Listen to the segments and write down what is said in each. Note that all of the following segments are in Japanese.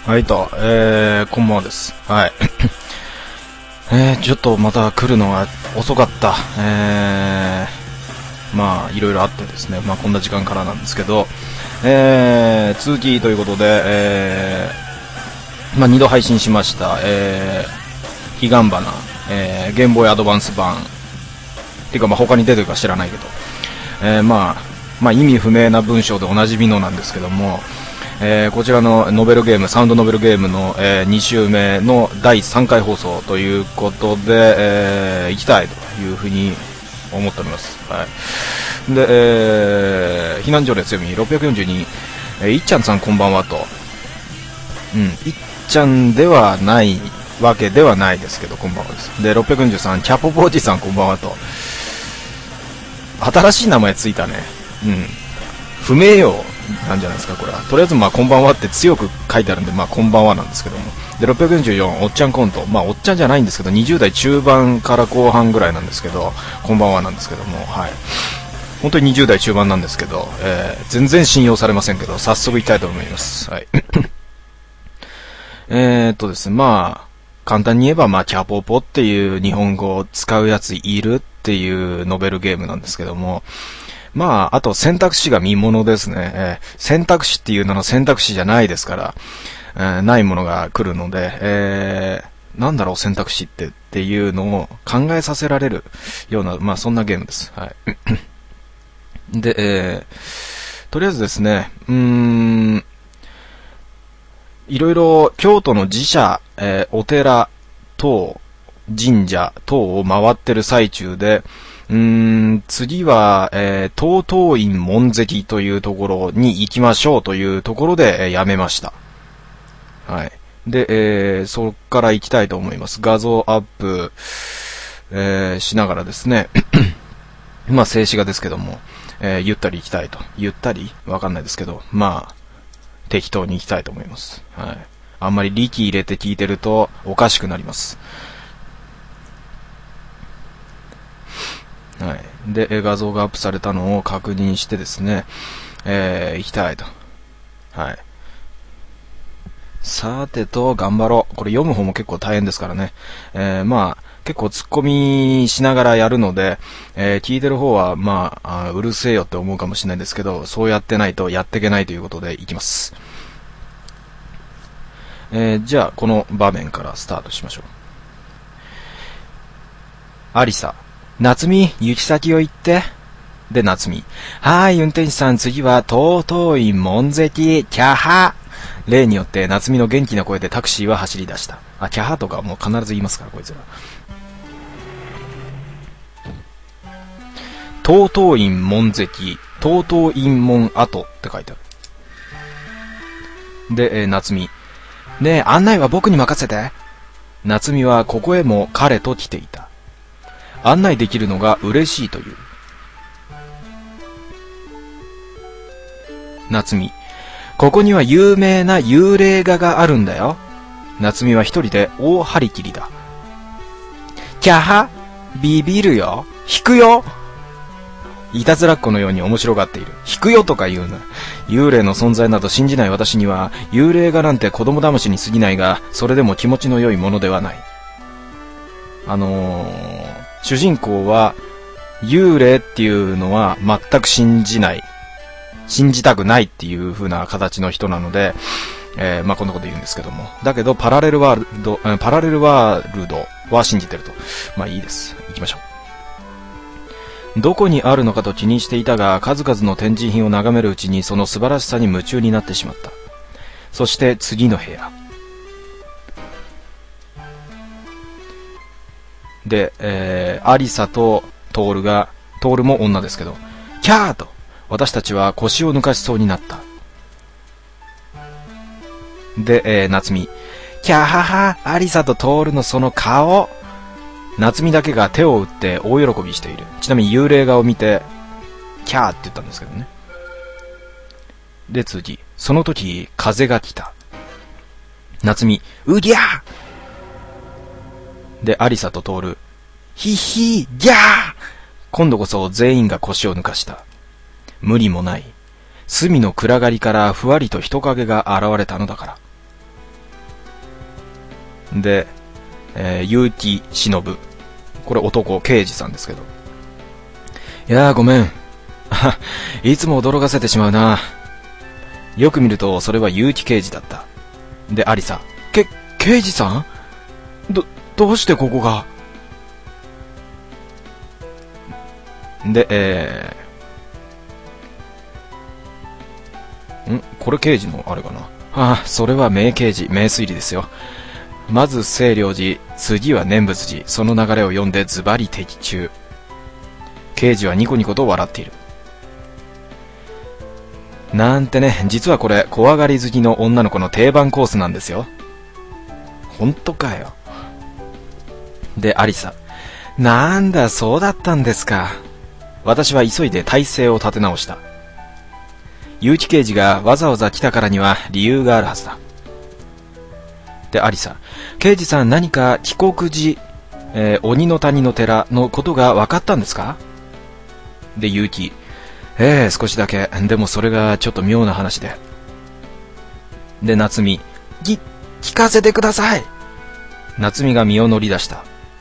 はいと、こんばんはです。はい。ちょっとまた来るのが遅かった。まあ、いろいろあってですね、まあこんな時間からなんですけど、続きということで、まあ2度配信しました、彼岸花、ゲームボーイアドバンス版、っていうかまあ他に出てるか知らないけど、まあ意味不明な文章でおなじみのなんですけども、こちらのノベルゲーム、サウンドノベルゲームの、2週目の第3回放送ということで、行きたいというふうに思っております。はい。で、避難所で強み642、いっちゃんさんこんばんはと。いっちゃんではないわけではないですけど、こんばんはです。で、643、キャポポおじさんこんばんはと。新しい名前ついたね。不名誉なんじゃないですか、これは。とりあえず、まあ、こんばんはって強く書いてあるんで、まあ、こんばんはなんですけども。で、644、おっちゃんコント。まあ、おっちゃんじゃないんですけど、20代中盤から後半ぐらいなんですけど、こんばんはなんですけども、はい。本当に20代中盤なんですけど、全然信用されませんけど、早速行きたいと思います。はい。ですね、まあ、簡単に言えば、まあ、キャポポっていう日本語を使うやついるっていうノベルゲームなんですけども、まあ、あと選択肢が見ものですね。選択肢っていうのの選択肢じゃないですから、ないものが来るので、なんだろう選択肢っていうのを考えさせられるような、まあそんなゲームです。はい。で、とりあえずですね、いろいろ京都の寺社、お寺等、神社等を回ってる最中で、次は、東東院門跡というところに行きましょうというところで、やめました。はい。で、そこから行きたいと思います。画像アップ、しながらですね、まあ静止画ですけども、ゆったり行きたいと。ゆったりわかんないですけど、まあ、適当に行きたいと思います。はい。あんまり力入れて聞いてるとおかしくなります。はい。で、画像がアップされたのを確認してですね、行きたいと。はい。さてと、頑張ろう。これ読む方も結構大変ですからね。まあ、結構突っ込みしながらやるので、聞いてる方は、まあ、うるせえよって思うかもしれないですけど、そうやってないとやっていけないということでいきます。じゃあ、この場面からスタートしましょう。アリサ。夏美、行き先を言って。で、夏美。はーい、運転手さん、次は、東東院門跡、キャハ。例によって、夏美の元気な声でタクシーは走り出した。あ、キャハとかもう必ず言いますから、こいつら。東東院門跡、東東院門跡って書いてある。で、夏美。ねえ、案内は僕に任せて。夏美はここへも彼と来ていた。案内できるのが嬉しいという。夏美。ここには有名な幽霊画があるんだよ。夏美は一人で大張り切りだ。キャハ、ビビるよ。引くよ。いたずらっ子のように面白がっている。引くよとか言うな。幽霊の存在など信じない私には、幽霊画なんて子供騙しに過ぎないが、それでも気持ちの良いものではない。主人公は、幽霊っていうのは全く信じない。信じたくないっていう風な形の人なので、まあこんなこと言うんですけども。だけど、パラレルワールドは信じてると。まあいいです。行きましょう。どこにあるのかと気にしていたが、数々の展示品を眺めるうちにその素晴らしさに夢中になってしまった。そして次の部屋。で、アリサとトールも女ですけど、キャーと私たちは腰を抜かしそうになった。で、夏美。キャハハ、アリサとトールのその顔。夏美だけが手を打って大喜びしている。ちなみに幽霊画を見て、キャーって言ったんですけどね。で、次。その時、風が来た。夏美。うぎゃー。で、アリサとトール。ヒヒー、ギャー。今度こそ全員が腰を抜かした。無理もない。隅の暗がりからふわりと人影が現れたのだから。 で、結城忍。これ男、刑事さんですけど。いやーごめん。いつも驚かせてしまうな。よく見るとそれは結城刑事だった。で、アリサ。刑事さん？どうしてここが？で、これ刑事のあれかな。それは名刑事、名推理ですよ。まず清涼寺、次は念仏寺、その流れを読んでズバリ的中。刑事はニコニコと笑っている。なんてね、実はこれ怖がり好きの女の子の定番コースなんですよ。ほんとかよ。で、アリサ。なんだ、そうだったんですか。私は急いで体勢を立て直した。結城刑事がわざわざ来たからには理由があるはずだ。で、アリサ。刑事さん、何か帰国寺、鬼の谷の寺のことが分かったんですか？で、結城。少しだけ。でもそれがちょっと妙な話で。で、夏美。聞かせてください。夏美が身を乗り出した。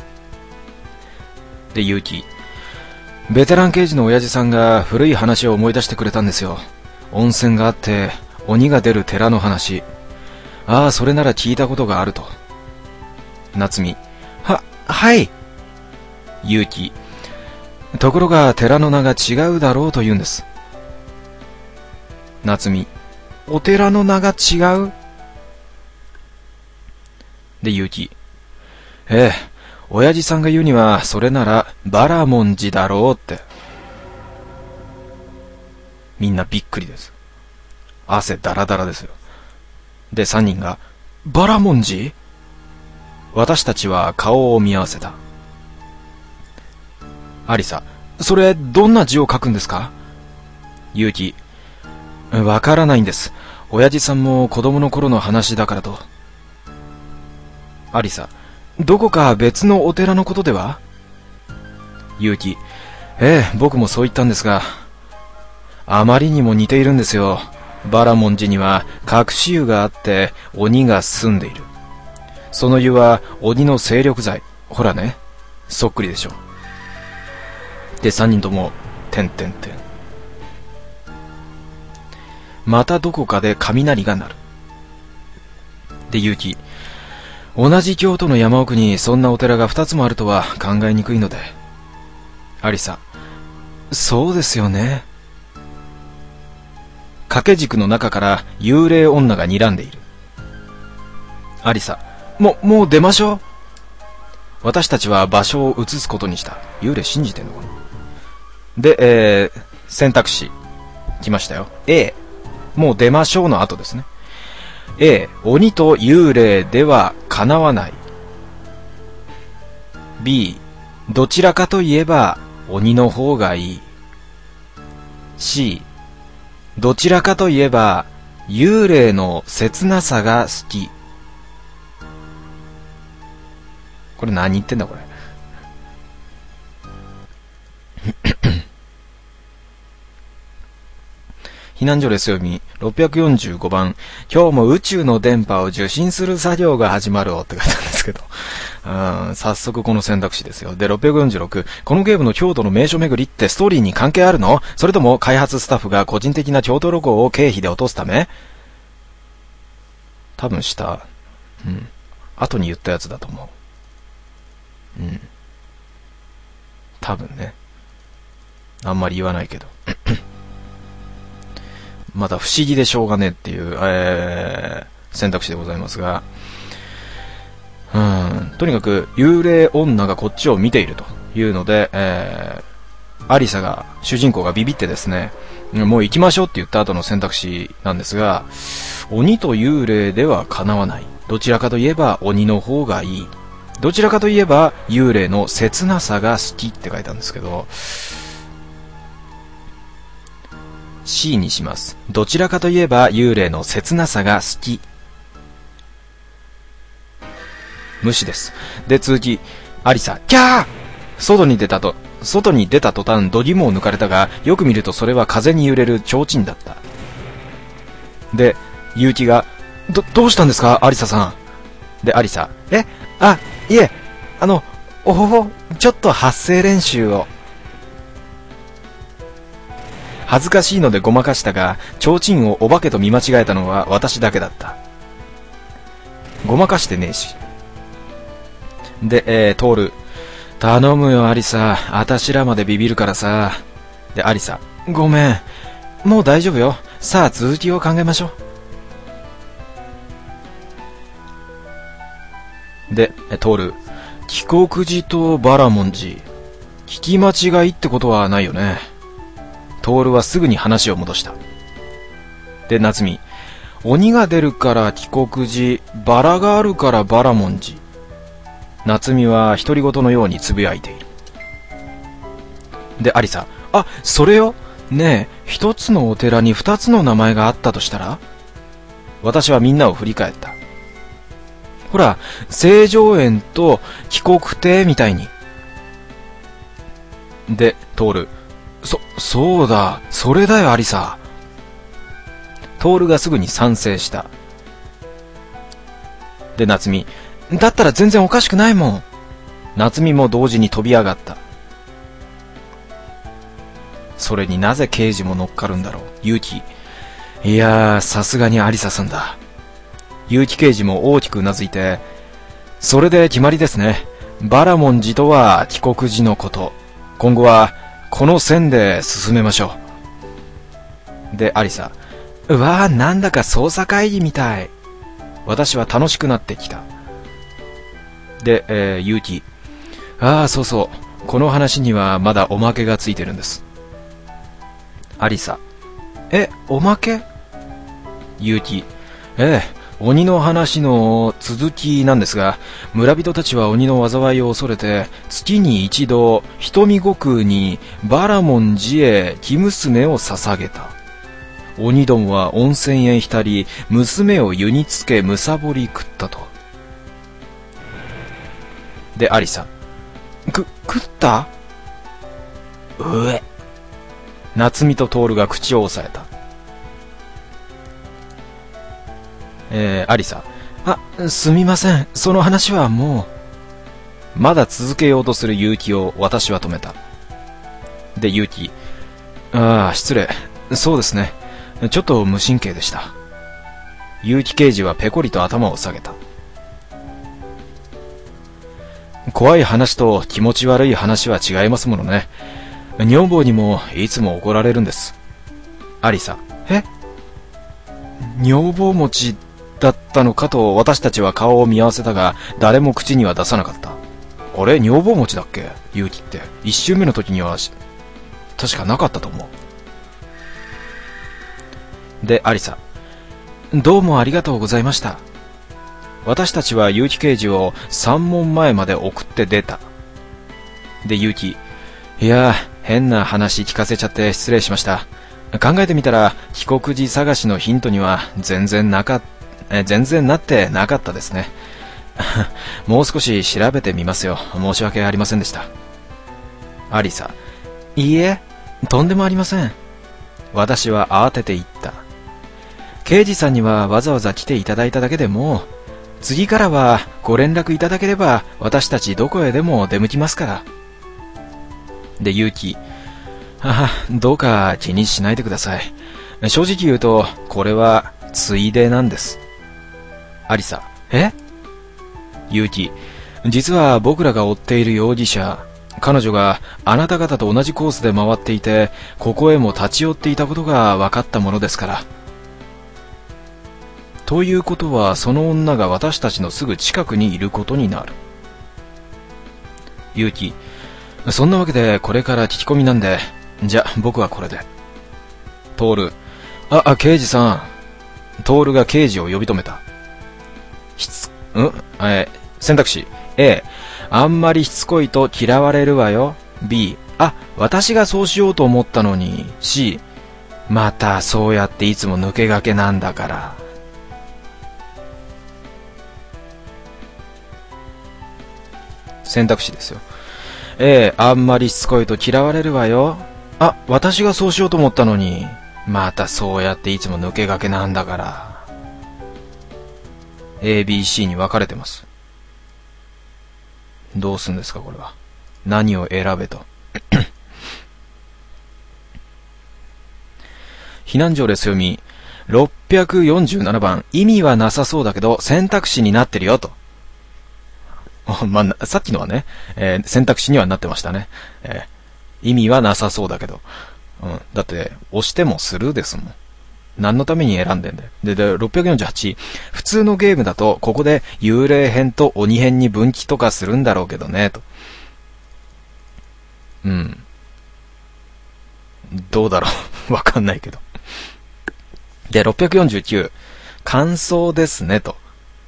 で、結城。ベテラン刑事の親父さんが古い話を思い出してくれたんですよ。温泉があって鬼が出る寺の話。それなら聞いたことがあると。夏美。はい。結城。ところが寺の名が違うだろうと言うんです。夏美。お寺の名が違う？で、結城。親父さんが言うにはそれならバラモン寺だろうって。みんなびっくりです。汗だらだらですよ。で、3人がバラモン寺？私たちは顔を見合わせた。アリサ。それどんな字を書くんですか？結城。わからないんです。親父さんも子供の頃の話だからと。アリサ。どこか別のお寺のことでは？結城。僕もそう言ったんですが、あまりにも似ているんですよ。バラモン寺には隠し湯があって鬼が住んでいる。その湯は鬼の精力剤。ほらね、そっくりでしょ。で、3人ともまたどこかで雷が鳴る。で、結城。同じ京都の山奥にそんなお寺が2つもあるとは考えにくいので。アリサ。そうですよね。掛け軸の中から幽霊女が睨んでいる。アリサ。もう出ましょう。私たちは場所を移すことにした。幽霊信じてんのかな。で、選択肢来ましたよ。A、もう出ましょうの後ですね。A、鬼と幽霊では叶わない。B、どちらかといえば鬼の方がいい。C、どちらかといえば幽霊の切なさが好き。これ何言ってんだこれ。避難所レス読み645番。今日も宇宙の電波を受信する作業が始まるよって書いてあるんですけど、早速この選択肢ですよ。で、646。このゲームの京都の名所巡りってストーリーに関係あるの？それとも開発スタッフが個人的な京都ロゴを経費で落とすため？多分下。後に言ったやつだと思う。多分ね。あんまり言わないけど。まだ不思議でしょうがねっていう、選択肢でございますが、とにかく幽霊女がこっちを見ているというので、アリサが、主人公がビビってですね、もう行きましょうって言った後の選択肢なんですが、鬼と幽霊では叶わない。どちらかといえば鬼の方がいい。どちらかといえば幽霊の切なさが好きって書いたんですけど、C にします。どちらかといえば幽霊の切なさが好き。無視です。で、続き、アリサ、キャー！外に出た途端、度肝を抜かれたが、よく見るとそれは風に揺れる提灯だった。で、結城が、どうしたんですか、アリサさん。 で、アリサ、いえ、ちょっと発声練習を。恥ずかしいのでごまかしたが、提灯をお化けと見間違えたのは私だけだった。ごまかしてねえし。で、トール、頼むよアリサ、あたしらまでビビるからさ。で、アリサ、ごめん、もう大丈夫よ。さあ続きを考えましょう。で、トール、帰国寺とバラモン寺、聞き間違いってことはないよね。トールはすぐに話を戻した。で、夏美、鬼が出るから帰国寺、バラがあるからバラモン寺。夏美は独り言のようにつぶやいている。で、アリサ、それよ。ねえ、一つのお寺に二つの名前があったとしたら？私はみんなを振り返った。ほら、成城園と帰国亭みたいに。で、トール、そうだ、それだよアリサ。トールがすぐに賛成した。で、夏美、だったら全然おかしくないもん。夏美も同時に飛び上がった。それになぜ刑事も乗っかるんだろう。結城、いやー、さすがにアリサさんだ。結城刑事も大きくうなずいて、それで決まりですね。バラモン寺とは帰国寺のこと。今後はこの線で進めましょう。で、アリサ、うわー、なんだか捜査会議みたい。私は楽しくなってきた。で、結城、そうそう、この話にはまだおまけがついてるんです。アリサ、おまけ？結城、鬼の話の続きなんですが、村人たちは鬼の災いを恐れて、月に一度、瞳悟空にバラモン寺へ生娘を捧げた。鬼どもは温泉へ浸り、娘を湯につけむさぼり食ったと。で、アリサ、食った？夏美とトールが口を押さえた。アリサ、すみません、その話はもう。まだ続けようとする結城を私は止めた。で、結城、失礼、そうですね、ちょっと無神経でした。結城刑事はペコリと頭を下げた。怖い話と気持ち悪い話は違いますものね。女房にもいつも怒られるんです。アリサ、女房持ちだったのかと私たちは顔を見合わせたが、誰も口には出さなかった。あれ、女房持ちだっけ？結城って一周目の時には確かなかったと思う。で、アリサ、どうもありがとうございました。私たちは結城刑事を山門前まで送って出た。で、結城、いやー、変な話聞かせちゃって失礼しました。考えてみたら帰国寺探しのヒントには全然なってなかったですね。もう少し調べてみますよ。申し訳ありませんでした。アリサ、いいえ、とんでもありません。私は慌てて言った。刑事さんにはわざわざ来ていただいただけでも、次からはご連絡いただければ私たちどこへでも出向きますから。で、結城、どうか気にしないでください。正直言うとこれはついでなんです。アリサ、結城、実は僕らが追っている容疑者、彼女があなた方と同じコースで回っていて、ここへも立ち寄っていたことが分かったものですから。ということはその女が私たちのすぐ近くにいることになる。結城、そんなわけでこれから聞き込みなんで、じゃ僕はこれで。トール、刑事さん。トールが刑事を呼び止めた。選択肢 A、 あんまりしつこいと嫌われるわよ。 B、 私がそうしようと思ったのに。 C、 またそうやっていつも抜け駆けなんだから。選択肢ですよ。A、 あんまりしつこいと嫌われるわよ。私がそうしようと思ったのに。またそうやっていつも抜け駆けなんだから。 ABC に分かれてます。どうすんですかこれは。何を選べと。避難所です読み。647番。意味はなさそうだけど選択肢になってるよと。まあ、さっきのはね、選択肢にはなってましたね。意味はなさそうだけど。だって、押してもスルーですもん。何のために選んでんだよ。で、648。普通のゲームだと、ここで幽霊編と鬼編に分岐とかするんだろうけどね、と。どうだろう。わかんないけど。で、649。感想ですね、と。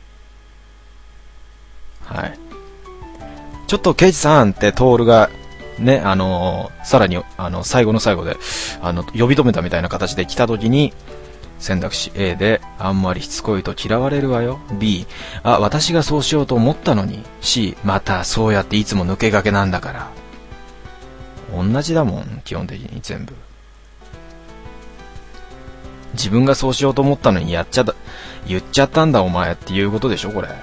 はい。ちょっと、刑事さんってトールが、ね、さらに、最後の最後で、呼び止めたみたいな形で来た時に、選択肢 A で、あんまりしつこいと嫌われるわよ。B、私がそうしようと思ったのに。C、またそうやっていつも抜け駆けなんだから。同じだもん、基本的に全部。自分がそうしようと思ったのに言っちゃったんだお前っていうことでしょ、これ。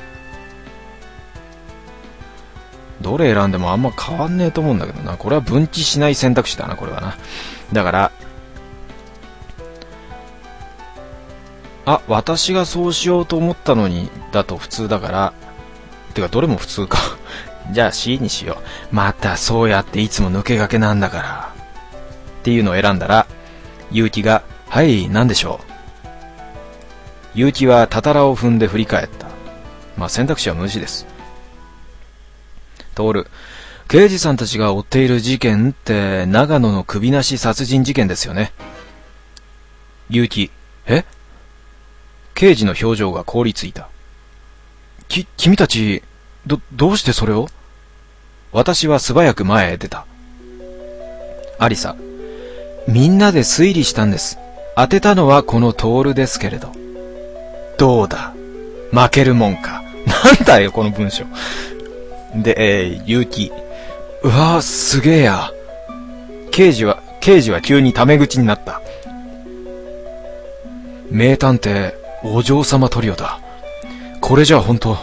どれ選んでもあんま変わんねえと思うんだけどな。これは分岐しない選択肢だな、これはな。だから、私がそうしようと思ったのにだと普通だから、てかどれも普通か。じゃあ C にしよう。またそうやっていつも抜け駆けなんだから。っていうのを選んだら、結城が、はい、なんでしょう。結城はたたらを踏んで振り返った。まあ選択肢は無視です。徹、刑事さんたちが追っている事件って長野の首なし殺人事件ですよね。結城、刑事の表情が凍りついた。君たち、どうしてそれを？私は素早く前へ出た。アリサ、みんなで推理したんです。当てたのはこの徹ですけれど。どうだ、負けるもんか。なんだよこの文章。で、結城、うわぁ、すげえや。刑事は急にタメ口になった。名探偵お嬢様トリオだ。これじゃ本当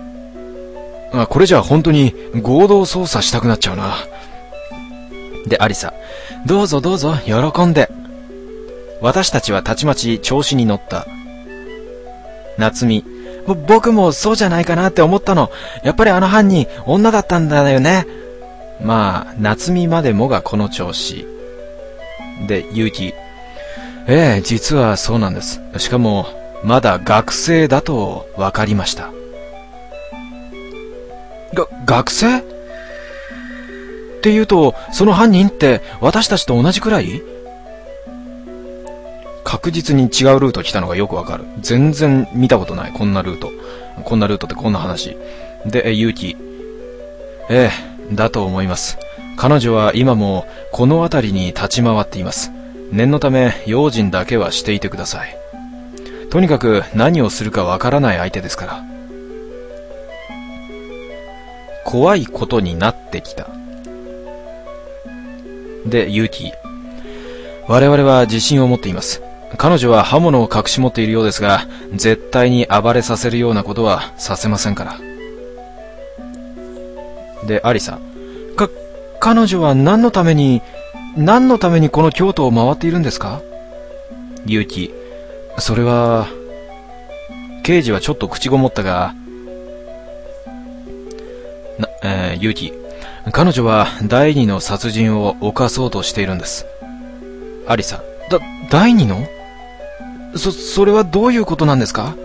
に合同捜査したくなっちゃうな。で、アリサ、どうぞどうぞ喜んで。私たちはたちまち調子に乗った。夏美、僕もそうじゃないかなって思ったの。やっぱりあの犯人女だったんだよね。まあ夏美までもがこの調子で、結城、実はそうなんです。しかもまだ学生だと分かりました。学生っていうと、その犯人って私たちと同じくらい？確実に違うルート来たのがよくわかる。全然見たことない、こんなルートってこんな話で、結城、だと思います。彼女は今もこの辺りに立ち回っています。念のため用心だけはしていてください。とにかく何をするかわからない相手ですから。怖いことになってきた。で、結城、我々は自信を持っています。彼女は刃物を隠し持っているようですが、絶対に暴れさせるようなことはさせませんから。で、アリサ、彼女は何のためにこの京都を回っているんですか？結城、それは、刑事はちょっと口ごもったが、結城、彼女は第二の殺人を犯そうとしているんです。アリサ、第二の？それはどういうことなんですか？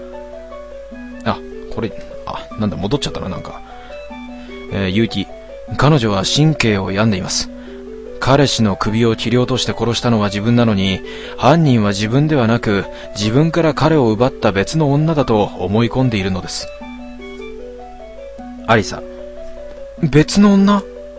なんだ、戻っちゃったな、なんか。結城、彼女は神経を病んでいます。彼氏の首を切り落として殺したのは自分なのに、犯人は自分ではなく、自分から彼を奪った別の女だと思い込んでいるのです。アリサ、別の女？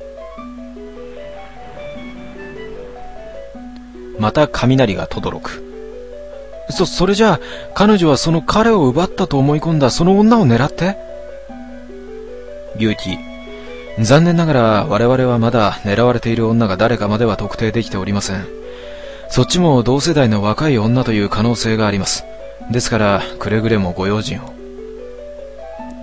また雷が轟く。それじゃあ、彼女はその彼を奪ったと思い込んだその女を狙って？結城、残念ながら我々はまだ狙われている女が誰かまでは特定できておりません。そっちも同世代の若い女という可能性があります。ですからくれぐれもご用心を。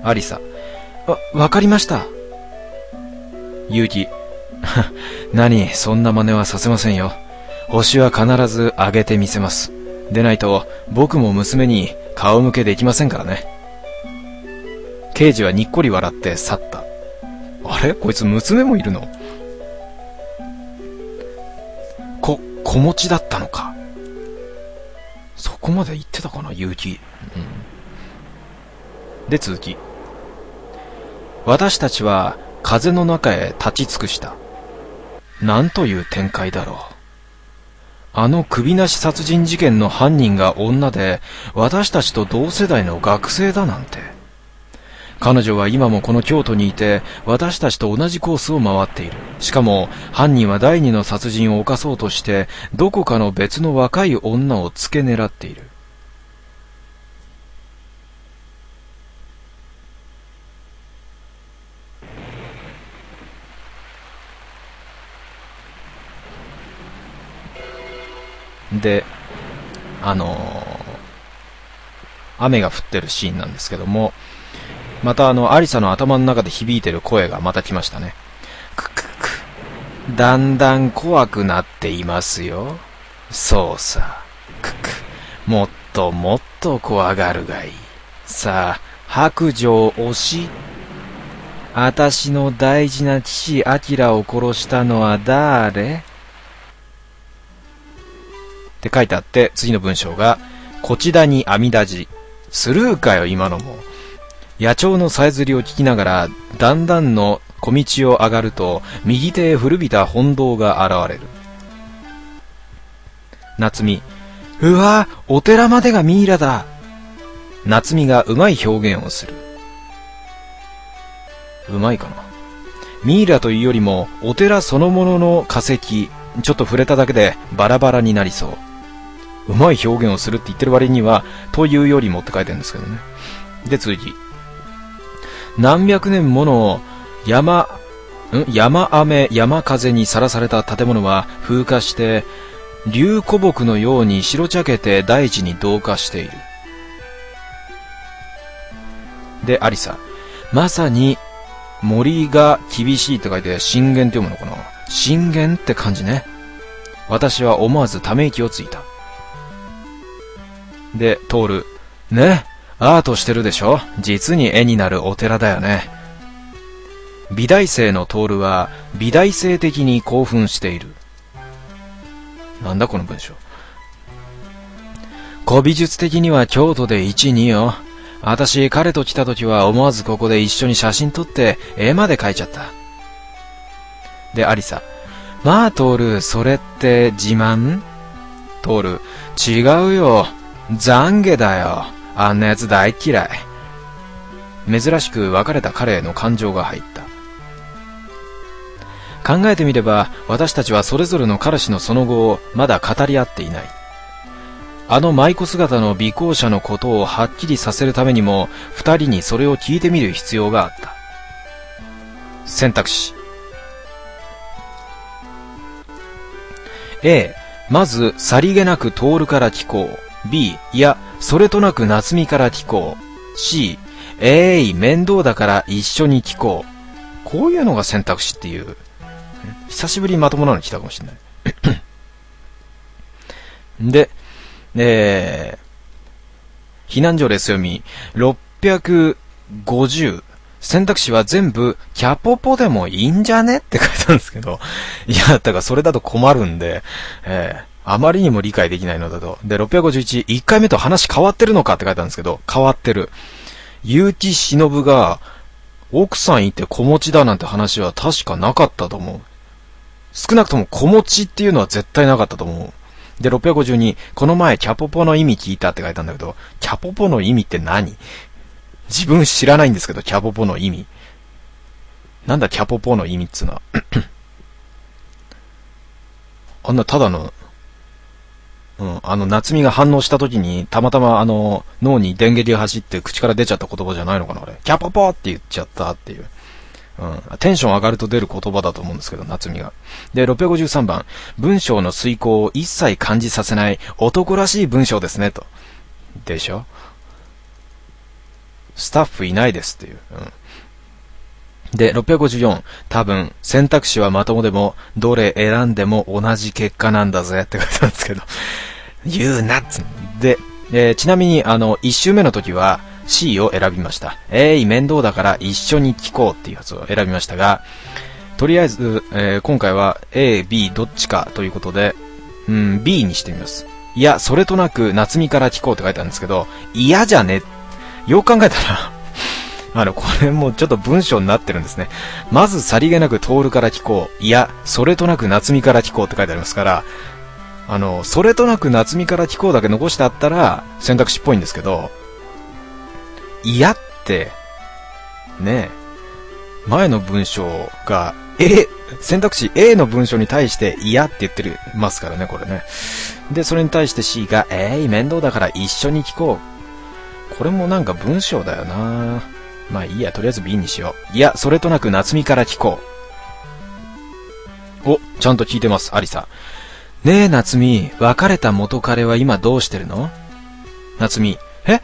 アリサ。わかりました。ユウキ。何、そんな真似はさせませんよ。星は必ずあげてみせます。でないと、僕も娘に顔向けできませんからね。刑事はにっこり笑って去った。あれ、こいつ娘もいるの？子持ちだったのか。そこまで言ってたかな、ユウキ。で、続き。私たちは風の中へ立ち尽くした。なんという展開だろう。あの首なし殺人事件の犯人が女で、私たちと同世代の学生だなんて。彼女は今もこの京都にいて、私たちと同じコースを回っている。しかも、犯人は第二の殺人を犯そうとして、どこかの別の若い女を付け狙っている。で、雨が降ってるシーンなんですけども、またアリサの頭の中で響いてる声がまた来ましたね。くくく。だんだん怖くなっていますよ。そうさ。くく。もっともっと怖がるがいい。さあ、白状押し。あたしの大事な父アキラを殺したのは誰？って書いてあって、次の文章が、こちらに阿弥陀寺。スルーかよ、今のも。野鳥のさえずりを聞きながら、だんだんの小道を上がると、右手へ古びた本堂が現れる。夏美。うわ、お寺までがミイラだ。夏美がうまい表現をする。うまいかな。ミイラというよりも、お寺そのものの化石、ちょっと触れただけでバラバラになりそう。うまい表現をするって言ってる割には、というよりもって書いてるんですけどね。で、続き。何百年もの山雨、山風にさらされた建物は風化して、竜古木のように白茶けて大地に同化している。で、アリサ。まさに、森が厳しいって書いて、震源って読むのかな？震源って感じね。私は思わずため息をついた。で、トール。ね。アートしてるでしょ？実に絵になるお寺だよね。美大生のトールは美大生的に興奮している。なんだこの文章。古美術的には京都で1、2よ。私彼と来た時は思わずここで一緒に写真撮って絵まで描いちゃった。で、アリサ。まあトール、それって自慢？トール。違うよ。懺悔だよ。あんなやつ大嫌い。珍しく別れた彼への感情が入った。考えてみれば、私たちはそれぞれの彼氏のその後をまだ語り合っていない。あの舞妓姿の尾行者のことをはっきりさせるためにも、二人にそれを聞いてみる必要があった。選択肢。A、まずさりげなくトールから聞こう。B、いや、それとなく夏美から聞こう。C、面倒だから一緒に聞こう。こういうのが選択肢っていう。久しぶりにまともなの来たかもしれない。で、避難所レス読み650。選択肢は全部キャポポでもいいんじゃねって書いてあるんですけど、いや、だからそれだと困るんで、あまりにも理解できないのだと。で、651、1回目と話変わってるのかって書いてあるんですけど、変わってる。結城忍が奥さんいて子持ちだなんて話は確かなかったと思う。少なくとも子持ちっていうのは絶対なかったと思う。で、652、この前キャポポの意味聞いたって書いたんだけど、キャポポの意味って何？自分知らないんですけど、キャポポの意味。なんだキャポポの意味っつうのは。あんなただの、夏美が反応した時に、たまたま脳に電撃が走って口から出ちゃった言葉じゃないのかな、あれ。キャポポって言っちゃったっていう。テンション上がると出る言葉だと思うんですけど、夏美が。で、653番。文章の遂行を一切感じさせない男らしい文章ですね、と。でしょ？ スタッフいないですっていう。で、654、多分、選択肢はまともでも、どれ選んでも同じ結果なんだぜって書いてあるんですけど、言うなっつで、ちなみに、1周目の時は C を選びました。面倒だから一緒に聞こうっていうやつを選びましたが、とりあえず、今回は A、B どっちかということで、B にしてみます。いや、それとなく、夏美から聞こうって書いてあるんですけど、嫌じゃね。よく考えたら、これもうちょっと文章になってるんですね。まずさりげなく徹から聞こう。いや、それとなく夏美から聞こうって書いてありますから、それとなく夏美から聞こうだけ残してあったら選択肢っぽいんですけど、いやって、ねえ、前の文章が、選択肢 A の文章に対して嫌って言ってますからね、これね。で、それに対して C が、面倒だから一緒に聞こう。これもなんか文章だよな。まあいいや、とりあえず B にしよう。いや、それとなく夏美から聞こう。お、ちゃんと聞いてます、アリサ。ねえ、夏美、別れた元彼は今どうしてるの？夏美、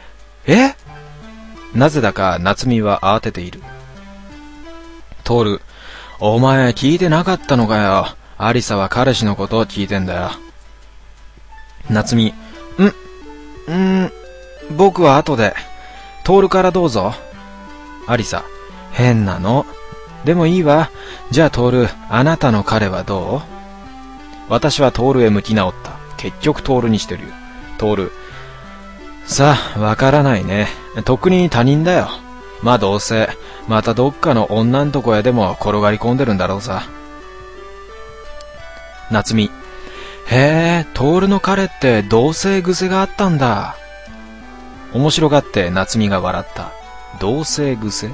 なぜだか夏美は慌てている。トール、お前聞いてなかったのかよ。アリサは彼氏のことを聞いてんだよ。夏美、僕は後で。トールからどうぞ。アリサ、変なの。でもいいわ。じゃあトール、あなたの彼はどう？私はトールへ向き直った。結局トールにしてるよ。トール、さあ、わからないね。とっくに他人だよ。まあどうせ、またどっかの女んとこへでも転がり込んでるんだろうさ。夏美、へえ、トールの彼って同性癖があったんだ。面白がって夏美が笑った。同性癖？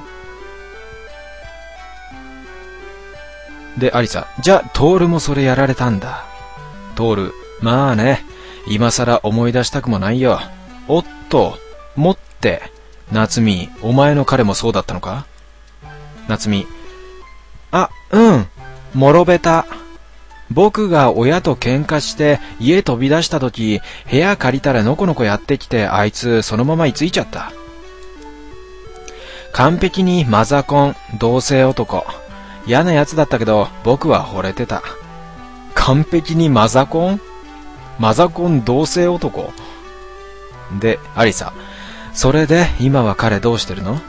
で、アリサ、じゃあトールもそれやられたんだ。トール、まあね、今さら思い出したくもないよ。おっと、もって、夏美、お前の彼もそうだったのか？夏美、もろべた。僕が親と喧嘩して家飛び出した時、部屋借りたらのこのこやってきて、あいつそのまま居ついちゃった。完璧にマザコン、同性男。嫌なやつだったけど、僕は惚れてた。完璧にマザコン？マザコン同性男？で、アリサ、それで今は彼どうしてるの？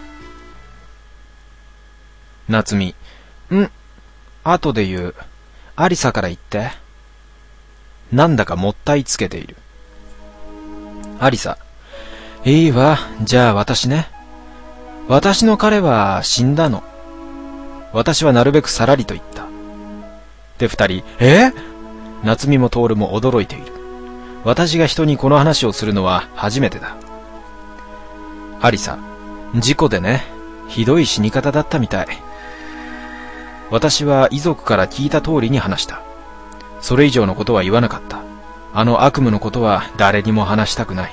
夏美、後で言う。アリサから言って。なんだかもったいつけている。アリサ、いいわ。じゃあ私ね。私の彼は死んだの。私はなるべくさらりと言った。で、二人、夏美もトールも驚いている。私が人にこの話をするのは初めてだ。アリサ、事故でね、ひどい死に方だったみたい。私は遺族から聞いた通りに話した。それ以上のことは言わなかった。あの悪夢のことは誰にも話したくない。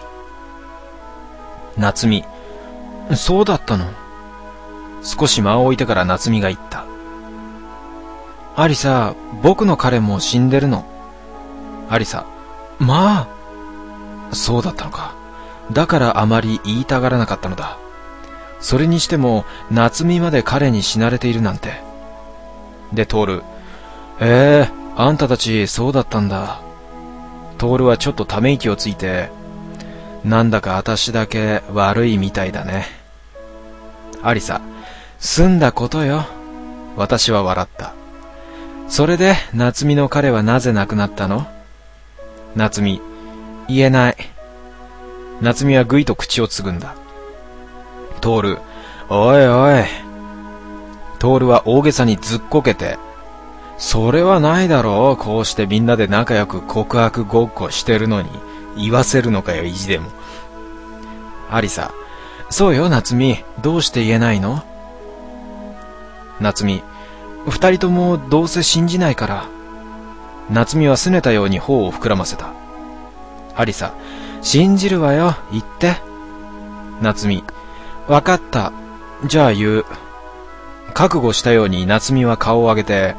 夏美、そうだったの？少し間を置いてから夏美が言った。アリサ、僕の彼も死んでるの。アリサ、まあ、そうだったのか。だからあまり言いたがらなかったのだ。それにしても、夏美まで彼に死なれているなんて。で、トール、あんたたちそうだったんだ。トールはちょっとため息をついて、なんだか私だけ悪いみたいだね。アリサ、済んだことよ。私は笑った。それで、夏美の彼はなぜ亡くなったの？夏美、言えない。夏美はぐいと口をつぐんだ。トール、おいおい。トールは大げさにずっこけて、それはないだろう。こうしてみんなで仲良く告白ごっこしてるのに、言わせるのかよ、意地でも。アリサ、そうよ、夏美。どうして言えないの？夏美、二人ともどうせ信じないから。夏美は拗ねたように頬を膨らませた。アリサ、信じるわよ、言って。夏美、わかった。じゃあ言う。覚悟したように夏美は顔を上げて、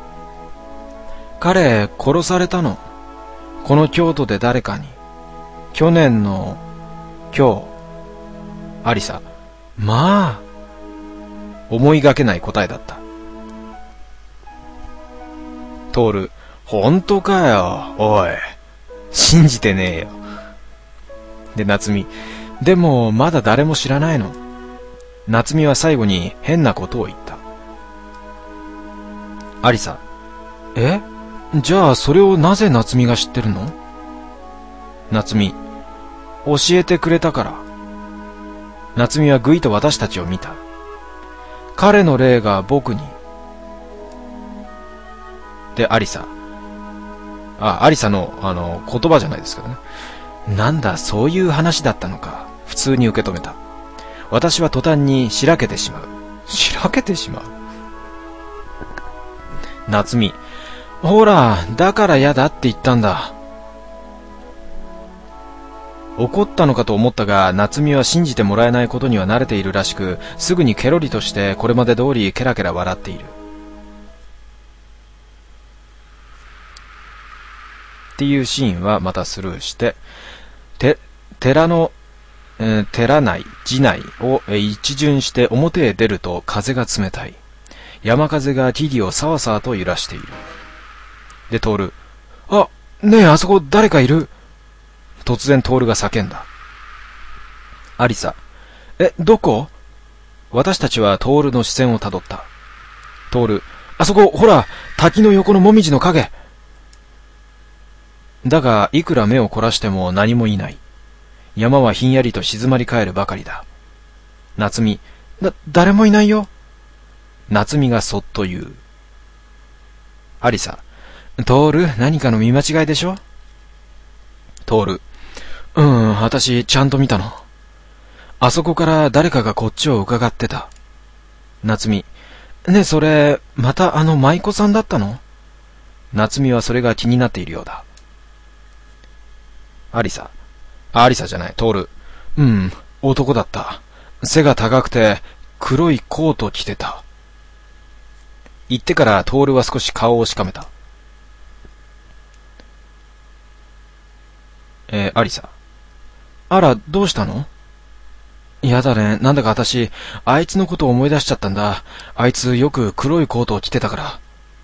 彼、殺されたの。この京都で誰かに。去年の、今日。アリサ、 まあ、思いがけない答えだった。トール、本当かよ、おい。信じてねえよ。で、夏美、でもまだ誰も知らないの。夏美は最後に変なことを言った。アリサ、じゃあそれをなぜ夏美が知ってるの？夏美、教えてくれたから。夏美はぐいと私たちを見た。彼の霊が僕に。で、アリサの、言葉じゃないですけどね。なんだ、そういう話だったのか。普通に受け止めた。私は途端にしらけてしまう。しらけてしまう。夏美、ほら、だから嫌だって言ったんだ。怒ったのかと思ったが、夏美は信じてもらえないことには慣れているらしく、すぐにケロリとしてこれまで通りケラケラ笑っている。っていうシーンはまたスルーして、寺内、寺内を一巡して表へ出ると風が冷たい。山風が木々をさわさわと揺らしている。で、トール、あ、ねえ、あそこ誰かいる。突然トールが叫んだ。アリサ、どこ？私たちはトールの視線をたどった。トール、あそこ、ほら、滝の横のもみじの影。だが、いくら目を凝らしても何もいない。山はひんやりと静まり返るばかりだ。夏美、誰もいないよ。夏美がそっと言う。アリサ、トール、何かの見間違いでしょ？トール、私、ちゃんと見たの。あそこから誰かがこっちを伺ってた。夏美、ねえ、それ、またあの舞妓さんだったの？夏美はそれが気になっているようだ。アリサじゃない、トール。男だった。背が高くて、黒いコート着てた。言ってからトールは少し顔をしかめた。アリサ。あら、どうしたの？やだね、なんだか私、あいつのことを思い出しちゃったんだ。あいつよく黒いコートを着てたから。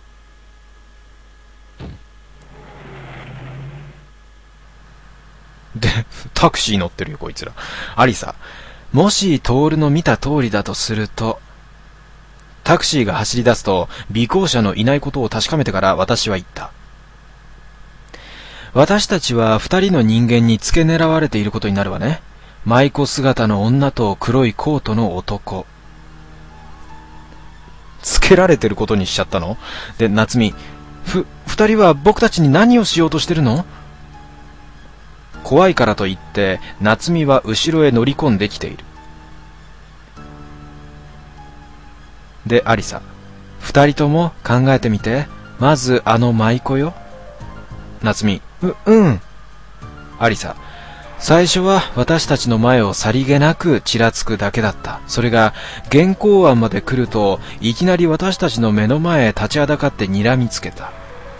で、タクシー乗ってるよ、こいつら。アリサ、もしトールの見た通りだとすると、タクシーが走り出すと、尾行者のいないことを確かめてから私は言った。私たちは二人の人間に付け狙われていることになるわね。舞妓姿の女と黒いコートの男。付けられてることにしちゃったの？で、夏美、二人は僕たちに何をしようとしてるの？怖いからといって、夏美は後ろへ乗り込んできている。で、アリサ、二人とも考えてみて。まずあの舞妓よ。夏美、アリサ、最初は私たちの前をさりげなくちらつくだけだった。それが原稿案まで来ると、いきなり私たちの目の前へ立ちはだかって睨みつけた。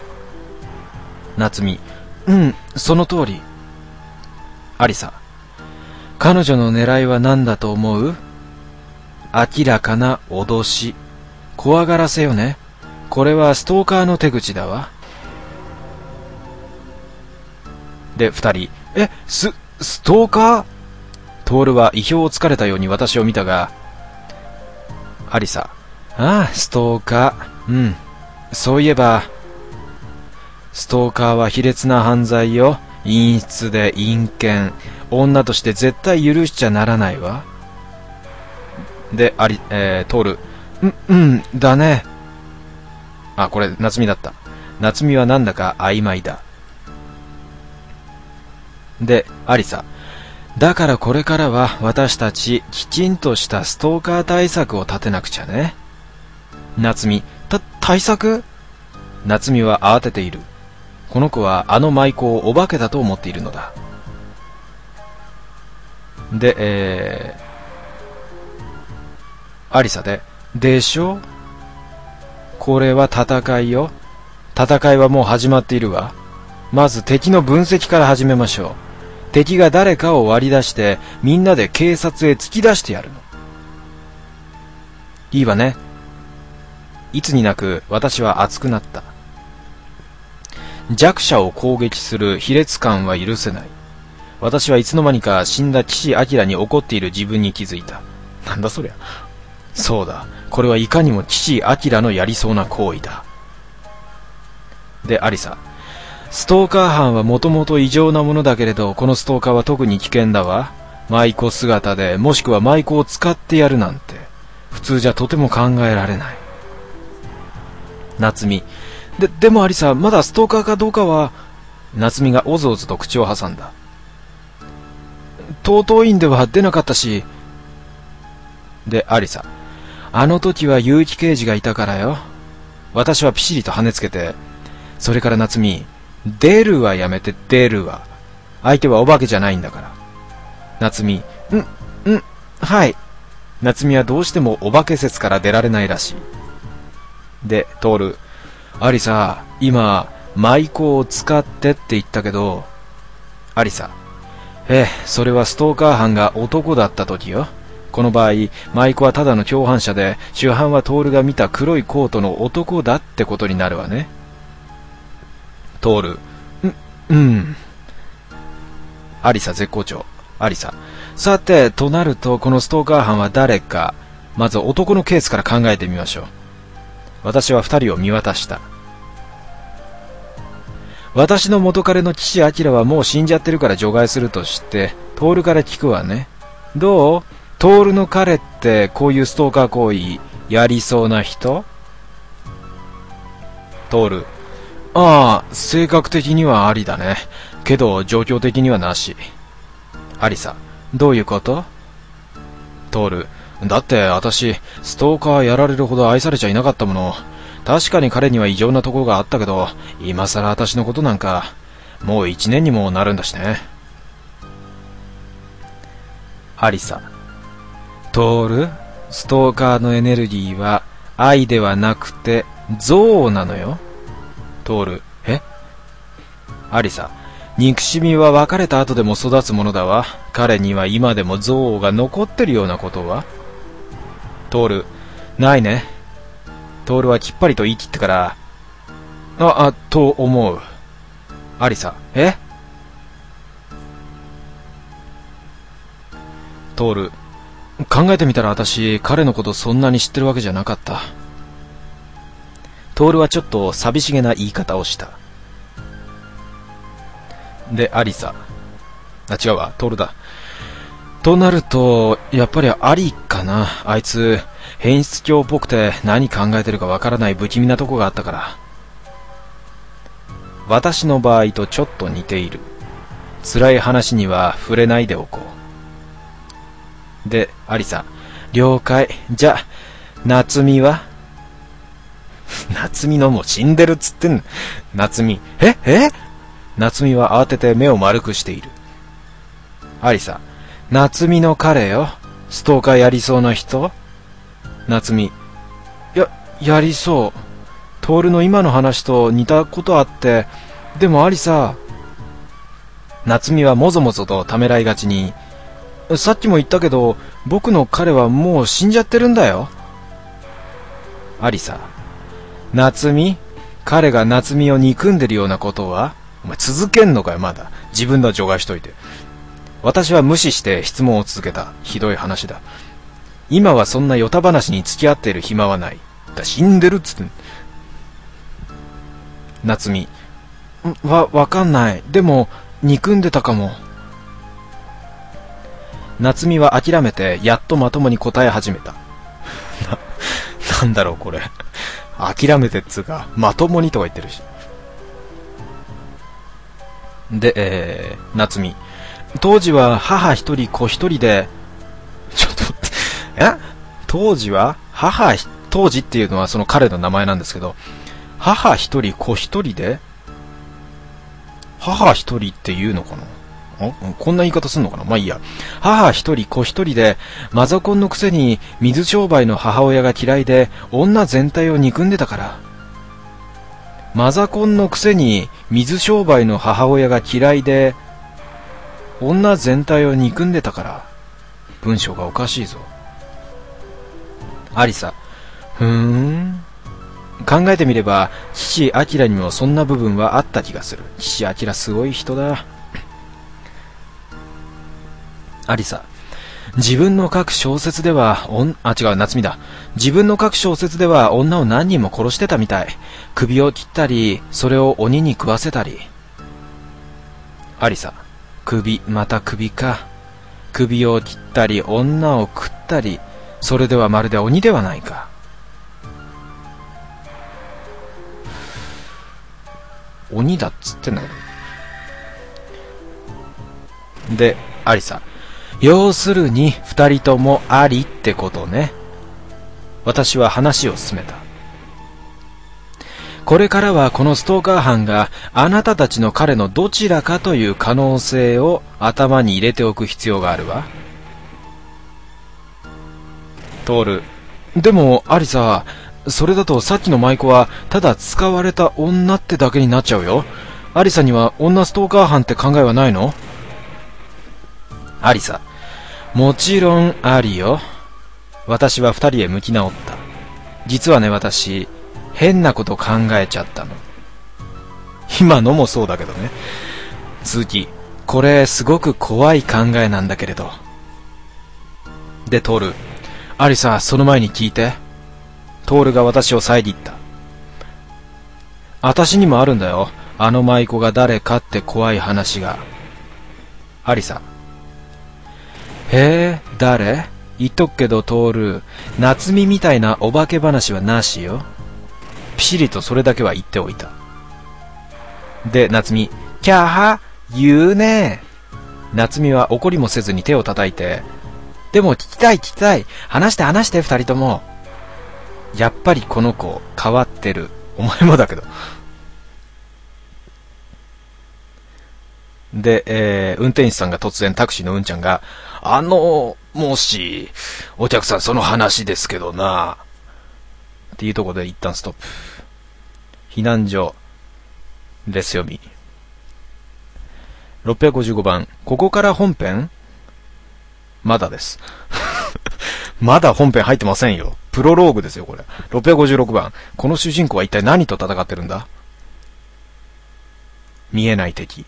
夏美、その通り。アリサ、彼女の狙いは何だと思う？明らかな脅し、怖がらせよね。これはストーカーの手口だわ。で、二人、ストーカー？トールは意表をつかれたように私を見たが、アリサ、ああ、ストーカー。そういえば、ストーカーは卑劣な犯罪よ。陰湿で陰険。女として絶対許しちゃならないわ。で、トール、だね。あ、これ、夏美だった。夏美はなんだか曖昧だ。で、アリサ、だからこれからは私たちきちんとしたストーカー対策を立てなくちゃね。夏美、対策？夏美は慌てている。この子はあの舞妓をお化けだと思っているのだ。で、アリサでしょ？これは戦いよ。戦いはもう始まっているわ。まず敵の分析から始めましょう。敵が誰かを割り出してみんなで警察へ突き出してやるの。 いいわね。いつになく私は熱くなった。弱者を攻撃する卑劣感は許せない。私はいつの間にか死んだ岸明に怒っている自分に気づいた。なんだそりゃ。そうだ、これはいかにも岸明のやりそうな行為だ。で、アリサ。ストーカー犯はもともと異常なものだけれど、このストーカーは特に危険だわ。舞妓姿で、もしくは舞妓を使ってやるなんて、普通じゃとても考えられない。夏美。でもアリサ、まだストーカーかどうかは。夏美がおずおずと口を挟んだ。東院では出なかったし。で、アリサ。あの時は結城刑事がいたからよ。私はピシリと跳ねつけて、それから夏美、出るはやめて、出るは。相手はお化けじゃないんだから。夏美、はい。夏美はどうしてもお化け説から出られないらしい。で、徹。アリサ、今、舞妓を使ってって言ったけど、アリサ。それはストーカー犯が男だった時よ。この場合、舞妓はただの共犯者で、主犯は徹が見た黒いコートの男だってことになるわね。徹。アリサ絶好調。アリサ。さて、となると、このストーカー犯は誰か。まず男のケースから考えてみましょう。私は二人を見渡した。私の元彼の岸明はもう死んじゃってるから除外するとして、徹から聞くわね。どう？徹の彼ってこういうストーカー行為やりそうな人？徹。ああ、性格的にはありだね。けど状況的にはなし。アリサ。どういうこと？徹。だって私、ストーカーやられるほど愛されちゃいなかったもの。確かに彼には異常なところがあったけど、今さら私のことなんか、もう1年にもなるんだしね。アリサ。徹、ストーカーのエネルギーは愛ではなくて憎悪なのよ。徹。アリサ。憎しみは別れた後でも育つものだわ。彼には今でも憎悪が残ってるようなことは？徹。ないね。徹はきっぱりと言い切ってから、と思う。アリサ。徹。考えてみたら私、彼のことそんなに知ってるわけじゃなかった。徹はちょっと寂しげな言い方をした。で、アリサ。違うわ、徹だ。となると、やっぱりアリかな。あいつ、変質狂っぽくて何考えてるかわからない不気味なとこがあったから。私の場合とちょっと似ている。辛い話には触れないでおこう。で、アリサ。了解。じゃ、夏美は？夏美のもう死んでるっつってんの。夏美。夏美は慌てて目を丸くしている。アリサ。夏美の彼よ。ストーカーやりそうな人？夏美。やりそう。徹の今の話と似たことあって、でもアリサ。夏美はもぞもぞとためらいがちに、さっきも言ったけど、僕の彼はもう死んじゃってるんだよ。アリサ。夏美？彼が夏美を憎んでるようなことは？お前続けんのかよまだ。自分の除外しといて。私は無視して質問を続けた。ひどい話だ。今はそんなヨタ話に付き合っている暇はない。死んでるっつってん。夏美。わかんない。でも憎んでたかも。夏美は諦めてやっとまともに答え始めた。なんだろうこれ。諦めてっつうかまともにとか言ってるし。で、夏美。当時は母一人子一人で、ちょっと待って、当時は当時っていうのはその彼の名前なんですけど、母一人子一人で、母一人っていうのかな？こんな言い方すんのかな？まあいいや。母一人子一人で、マザコンのくせに水商売の母親が嫌いで、女全体を憎んでたから。マザコンのくせに水商売の母親が嫌いで、女全体を憎んでたから。文章がおかしいぞ。 アリサ、考えてみれば父アキラにもそんな部分はあった気がする。父アキラすごい人だ。アリサ、自分の書く小説では夏美だ。自分の書く小説では女を何人も殺してたみたい。首を切ったり、それを鬼に食わせたり。アリサ、また首か。首を切ったり、女を食ったり、それではまるで鬼ではないか。鬼だっつってんだけど。で、アリサ、要するに二人ともありってことね。私は話を進めた。これからはこのストーカー犯があなたたちの彼のどちらかという可能性を頭に入れておく必要があるわ。トール、でもアリサ、それだとさっきの舞妓はただ使われた女ってだけになっちゃうよ。アリサには女ストーカー犯って考えはないの？アリサ、もちろんありよ。私は二人へ向き直った。実はね、私変なこと考えちゃったの。今のもそうだけどね。続き、これすごく怖い考えなんだけれど。で、トール、アリサ、その前に聞いて。トールが私を遮った。私にもあるんだよ、あの舞妓が誰かって怖い話が。アリサ、へえ、誰？言っとくけどトール、夏美みたいなお化け話はなしよ。ピシリとそれだけは言っておいた。で、夏美、キャーハ言うね。夏美は怒りもせずに手を叩いて、でも聞きたい、話して二人とも。やっぱりこの子変わってる。お前もだけど。で、運転手さんが突然タクシーのうんちゃんが、もし、お客さんその話ですけどな。っていうところで一旦ストップ。避難所。レス読み。655番。ここから本編？まだです。まだ本編入ってませんよ。プロローグですよ、これ。656番。この主人公は一体何と戦ってるんだ？見えない敵。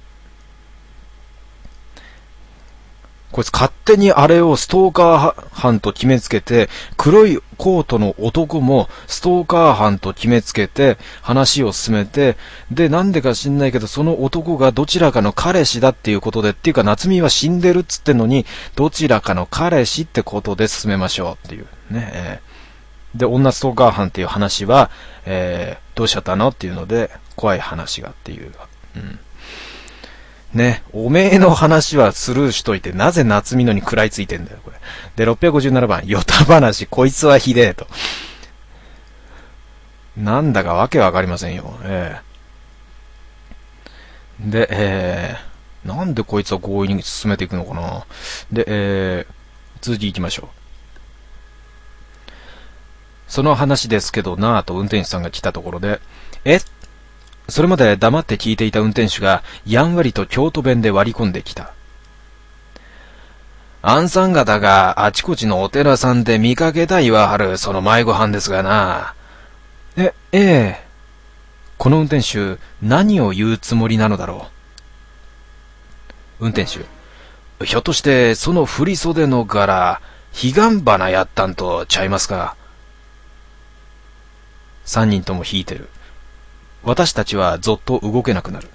こいつ勝手にあれをストーカー犯と決めつけて、黒いコートの男もストーカー犯と決めつけて話を進めて、で、なんでか知んないけどその男がどちらかの彼氏だっていうことで、っていうか夏美は死んでるっつってんのに、どちらかの彼氏ってことで進めましょうっていうね。で、女ストーカー犯っていう話は、どうしちゃったのっていうので、怖い話がっていう。ね、おめえの話はスルーしといて、なぜ夏美のに食らいついてんだよ、これ。で、657番、ヨタ話、こいつはひでえと。なんだかわけわかりませんよ。で、なんでこいつは強引に進めていくのかな。で、続き行きましょう。その話ですけどなぁと運転手さんが来たところで、それまで黙って聞いていた運転手がやんわりと京都弁で割り込んできた。あんさん方があちこちのお寺さんで見かけたいわはるその迷子犯ですがな。この運転手何を言うつもりなのだろう。運転手、ひょっとしてその振袖の柄彼岸花やったんとちゃいますか。三人とも引いてる。私たちはぞっと動けなくなる。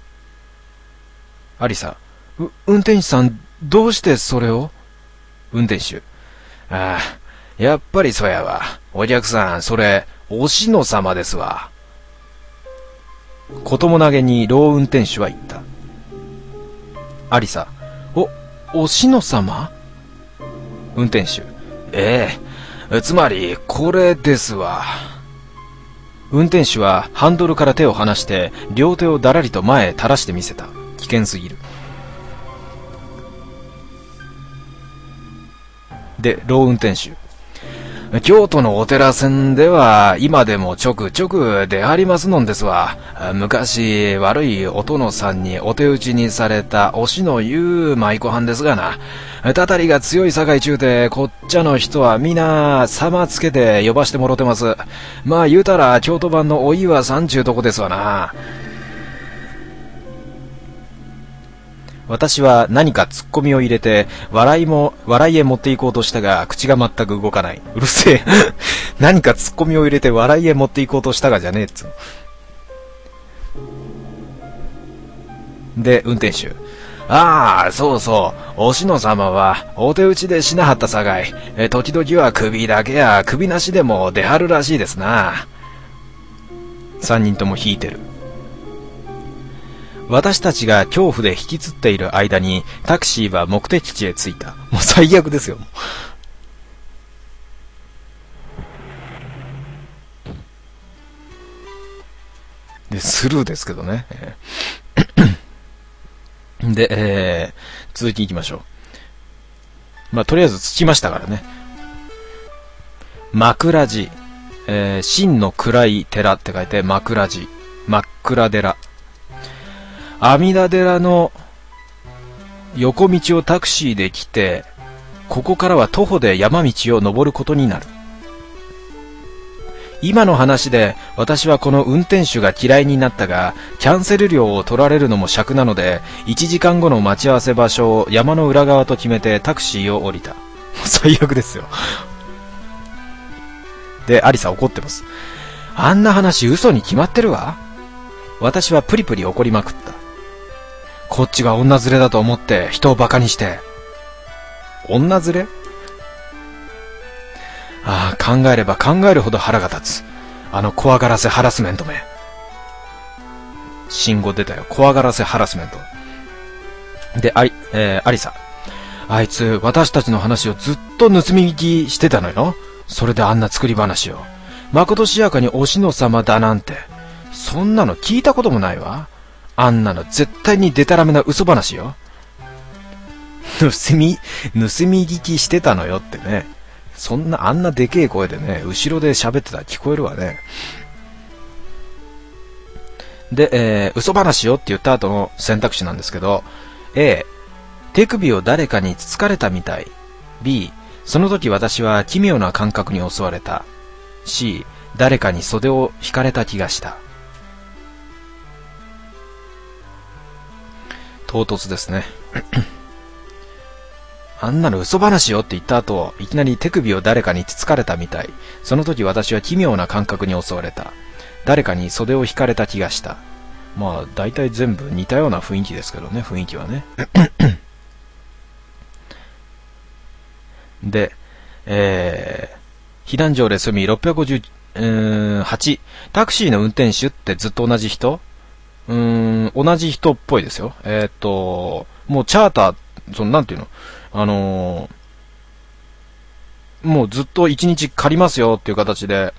アリサ、運転手さん、どうしてそれを？運転手、やっぱりそやわ。お客さん、それ、おしの様ですわ。ことも投げに老運転手は言った。アリサ、おしの様？運転手、つまり、これですわ。運転手はハンドルから手を離して両手をだらりと前へ垂らしてみせた。危険すぎる。で、老運転手、 京都のお寺線では今でもちょくちょく出張りますのんですわ。昔悪いお殿さんにお手打ちにされたおしの言う舞妓はんですがな。たたりが強い境中でこっちゃの人は皆様つけて呼ばしてもろてます。まあ言うたら京都版のお岩さんちゅうとこですわな。私は何かツッコミを入れて笑いへ持っていこうとしたが口が全く動かない。うるせえ。何かツッコミを入れて笑いへ持っていこうとしたがじゃねえっつで、運転手。ああ、そうそう。おしの様はお手打ちでしなはったさがい。時々は首だけや首なしでも出はるらしいですな。三人とも引いてる。私たちが恐怖で引きつっている間にタクシーは目的地へ着いた。もう最悪ですよ。で、スルーですけどね。で、続き行きましょう。まあ、とりあえず着きましたからね。枕寺、真の暗い寺って書いて枕寺、真っ暗寺。阿弥陀寺の横道をタクシーで来て、ここからは徒歩で山道を登ることになる。今の話で私はこの運転手が嫌いになったが、キャンセル料を取られるのも尺なので、1時間後の待ち合わせ場所を山の裏側と決めてタクシーを降りた。最悪ですよ。で、アリサ怒ってます。あんな話嘘に決まってるわ。私はプリプリ怒りまくった。こっちが女連れだと思って人をバカにして。女連れ？ああ、考えれば考えるほど腹が立つ。あの怖がらせハラスメントめ。信号出たよ。怖がらせハラスメント。で、アリサ。あいつ、私たちの話をずっと盗み聞きしてたのよ。それであんな作り話を。まことしやかにおしの様だなんて。そんなの聞いたこともないわ。あんなの絶対にデタラメな嘘話よ。盗み聞きしてたのよってね。そんな、あんなでけえ声でね、後ろで喋ってたら聞こえるわね。で、嘘話よって言った後の選択肢なんですけど、A、手首を誰かにつつかれたみたい。B、その時私は奇妙な感覚に襲われた。C、誰かに袖を引かれた気がした。唐突ですね。あんなの嘘話よって言った後、いきなり手首を誰かにつつかれたみたい。その時私は奇妙な感覚に襲われた。誰かに袖を引かれた気がした。まあ、大体全部似たような雰囲気ですけどね、雰囲気はね。で、避難所で住み658、タクシーの運転手ってずっと同じ人？同じ人っぽいですよ。もうチャーター、なんていうの？もうずっと1日借りますよっていう形で、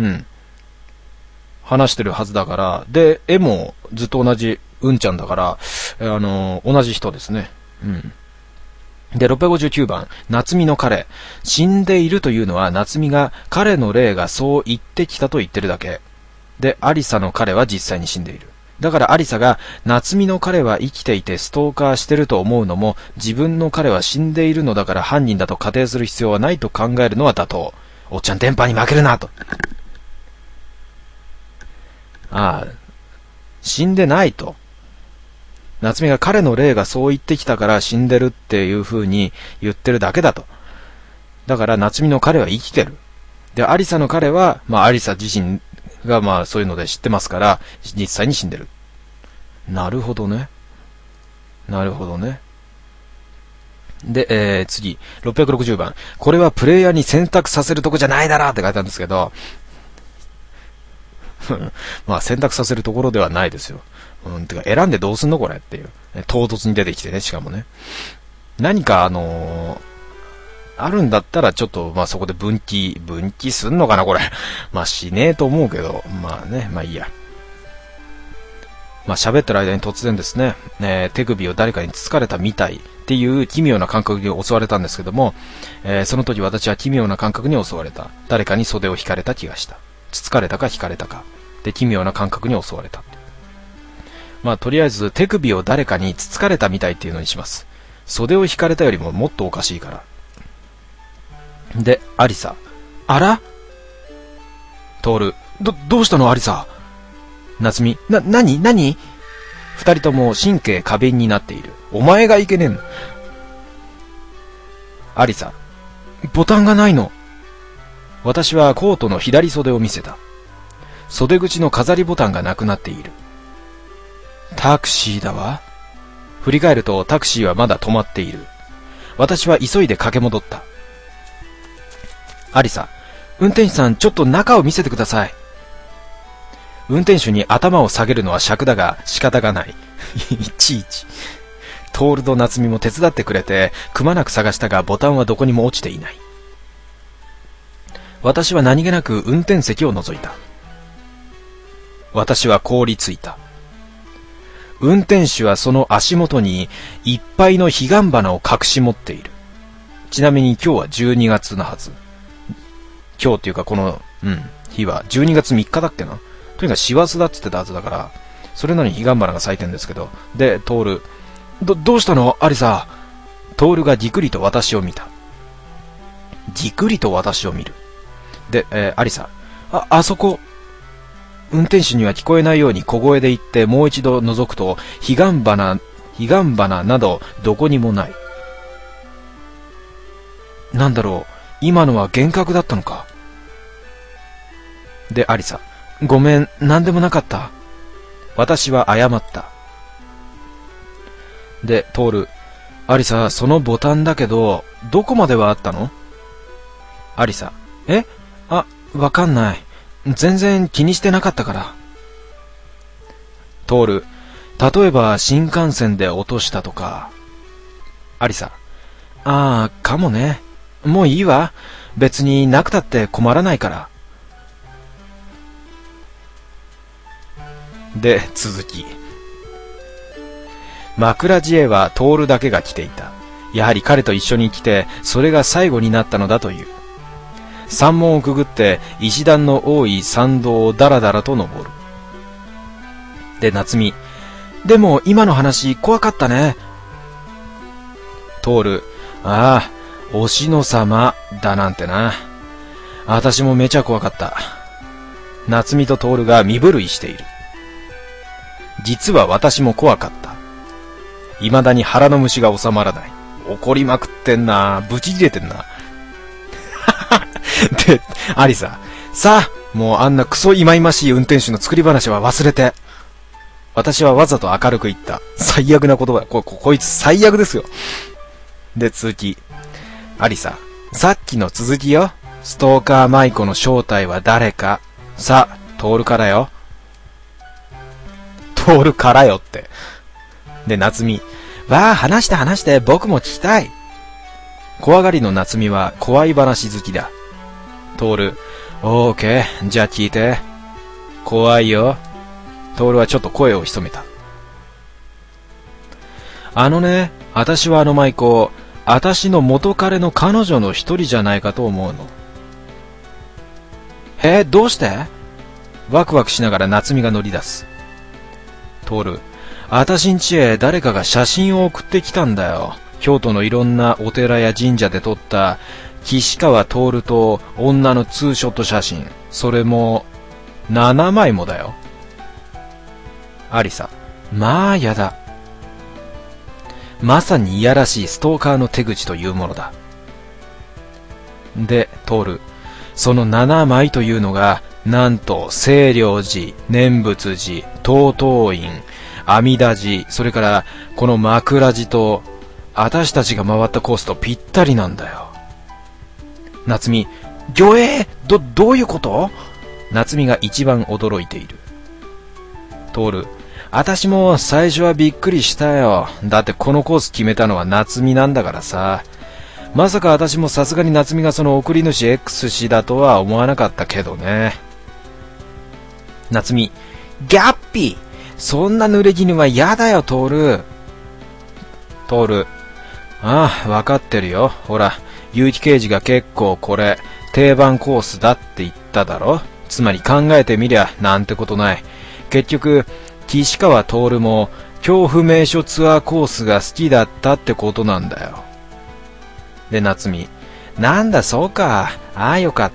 話してるはずだから、で、絵もずっと同じ、うんちゃんだから、同じ人ですね。で、659番、夏美の彼。死んでいるというのは、夏美が彼の霊がそう言ってきたと言ってるだけ。で、アリサの彼は実際に死んでいる。だからアリサが、夏美の彼は生きていてストーカーしてると思うのも、自分の彼は死んでいるのだから犯人だと仮定する必要はないと考えるのは妥当。おっちゃん電波に負けるなと。ああ、死んでないと。夏美が彼の霊がそう言ってきたから死んでるっていう風に言ってるだけだと。だから夏美の彼は生きてる。で、アリサの彼は、アリサ自身がそういうので知ってますから、実際に死んでる。なるほどね。なるほどね。で、次、660番。これはプレイヤーに選択させるとこじゃないだろって書いてあるんですけど、選択させるところではないですよ。てか選んでどうすんのこれっていう。唐突に出てきてね、しかもね。何かあるんだったらちょっと、そこで分岐すんのかなこれ。しねえと思うけど、いいや。 喋ってる間に突然ですね、手首を誰かにつつかれたみたいっていう奇妙な感覚に襲われたんですけども、その時私は奇妙な感覚に襲われた。誰かに袖を引かれた気がした。つつかれたか引かれたか。で、奇妙な感覚に襲われた。とりあえず手首を誰かにつつかれたみたいっていうのにします。袖を引かれたよりももっとおかしいから。で、アリサ。あら？トール。どうしたのアリサ？夏美。何？二人とも神経過敏になっている。お前がいけねえの。アリサ。ボタンがないの。私はコートの左袖を見せた。袖口の飾りボタンがなくなっている。タクシーだわ。振り返るとタクシーはまだ止まっている。私は急いで駆け戻った。アリサ。運転手さん、ちょっと中を見せてください。運転手に頭を下げるのは尺だが仕方がない。いちいち。トールと夏美も手伝ってくれて、くまなく探したがボタンはどこにも落ちていない。私は何気なく運転席を覗いた。私は凍りついた。運転手はその足元にいっぱいの彼岸花を隠し持っている。ちなみに今日は12月のはず。今日っていうかこの、日は12月3日だっけな。とにかく師走だっつってたはずだから、それなのに彼岸花が咲いてんですけど。で、トール。どうしたのアリサ。トールがじくりと私を見た。じくりと私を見る。で、アリサ。あそこ。運転手には聞こえないように小声で言ってもう一度覗くと、彼岸花などどこにもない。なんだろう、今のは幻覚だったのか。で、アリサ。ごめん、なんでもなかった。私は謝った。で、トール。アリサ、そのボタンだけど、どこまではあったの？アリサ。わかんない。全然気にしてなかったから。トール。例えば新幹線で落としたとか。アリサ。かもね。もういいわ。別になくたって困らないから。で、続き。枕地へはトールだけが来ていた。やはり彼と一緒に来て、それが最後になったのだという。山門をくぐって石段の多い山道をだらだらと登る。で、夏美。でも今の話怖かったね。トール。お篠様だなんてな。私もめちゃ怖かった。夏美とトールが身震いしている。実は私も怖かった。未だに腹の虫が収まらない。怒りまくってんな。ブチ切れてんな。で、アリサ。さあ、もうあんなクソ忌々しい運転手の作り話は忘れて。私はわざと明るく言った。最悪な言葉。こいつ最悪ですよ。で、続き。アリサ。さっきの続きよ。ストーカー舞子の正体は誰か。さあ、トールからよ。トールからよって。で、夏美。話して、僕も聞きたい。怖がりの夏美は怖い話好きだ。トール。オーケー、じゃあ聞いて。怖いよ。トールはちょっと声を潜めた。私は舞子、私の元彼の彼女の一人じゃないかと思うの。どうして？ワクワクしながら夏美が乗り出す。トール。私ん家へ誰かが写真を送ってきたんだよ。京都のいろんなお寺や神社で撮った岸川徹と女のツーショット写真。それも7枚もだよ。アリサ。やだ。まさにいやらしいストーカーの手口というものだ。で、トール。その7枚というのが、なんと清涼寺、念仏寺、東東院、阿弥陀寺、それからこの枕寺と、私たちが回ったコースとぴったりなんだよ。夏美。どういうこと？夏美が一番驚いている。トール。私も最初はびっくりしたよ。だってこのコース決めたのは夏美なんだからさ。まさか私もさすがに夏美がその送り主 X 氏だとは思わなかったけどね。夏美。ギャッピー。 そんな濡れ衣は嫌だよ、トール。トール。ああ、わかってるよ。ほら、結城刑事が結構これ、定番コースだって言っただろ。つまり考えてみりゃ、なんてことない。結局、岸川トールも、恐怖名所ツアーコースが好きだったってことなんだよ。で、夏美。なんだ、そうか。ああ、よかった。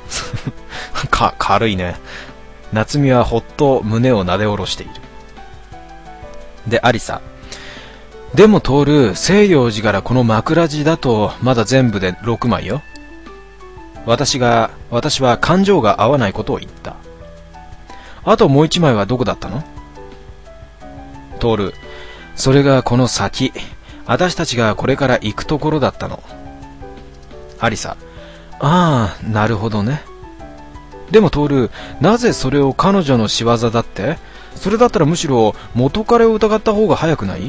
軽いね。夏美はほっと胸をなで下ろしている。で、アリサ。でもトール、西洋寺からこの枕地だと、まだ全部で6枚よ。私は感情が合わないことを言った。あともう1枚はどこだったの？トール、それがこの先。私たちがこれから行くところだったの。アリサ、ああ、なるほどね。でもトール、なぜそれを彼女の仕業だって？それだったらむしろ元彼を疑った方が早くない？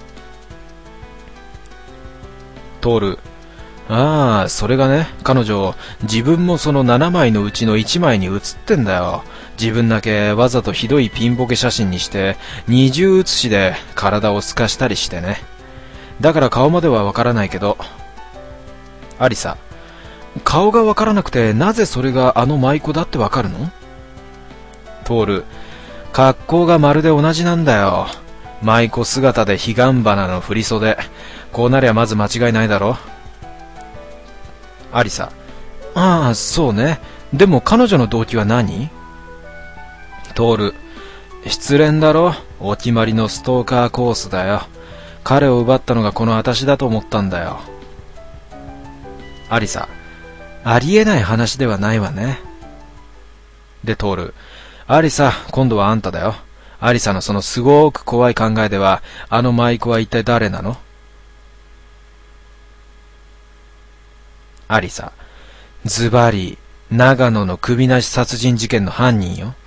トール、ああ、それがね、彼女、自分もその7枚のうちの1枚に写ってんだよ。自分だけわざとひどいピンボケ写真にして、二重写しで体を透かしたりしてね。だから顔まではわからないけど。アリサ、顔がわからなくてなぜそれがあの舞妓だってわかるの？トール、格好がまるで同じなんだよ。舞妓姿で彼岸花の振り袖。こうなりゃまず間違いないだろ。アリサ、ああ、そうね。でも彼女の動機は何？トール、失恋だろ。お決まりのストーカーコースだよ。彼を奪ったのがこの私だと思ったんだよ。アリサ、ありえない話ではないわね。で、トール、アリサ、今度はあんただよ。アリサのそのすごく怖い考えでは、あの舞妓は一体誰なの？アリサ、ズバリ、長野の首なし殺人事件の犯人よ。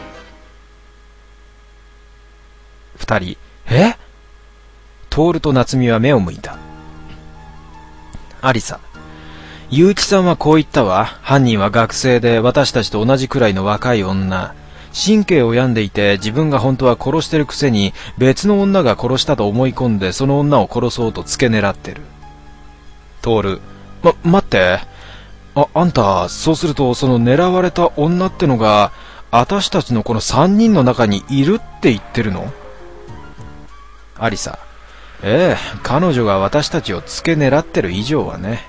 二人、トールと夏美は目を向いた。アリサ、結城さんはこう言ったわ。犯人は学生で私たちと同じくらいの若い女。神経を病んでいて自分が本当は殺してるくせに別の女が殺したと思い込んでその女を殺そうと付け狙ってる。トール、待って。あんた、そうするとその狙われた女ってのが私たちのこの3人の中にいるって言ってるの？アリサ、彼女が私たちを付け狙ってる以上はね。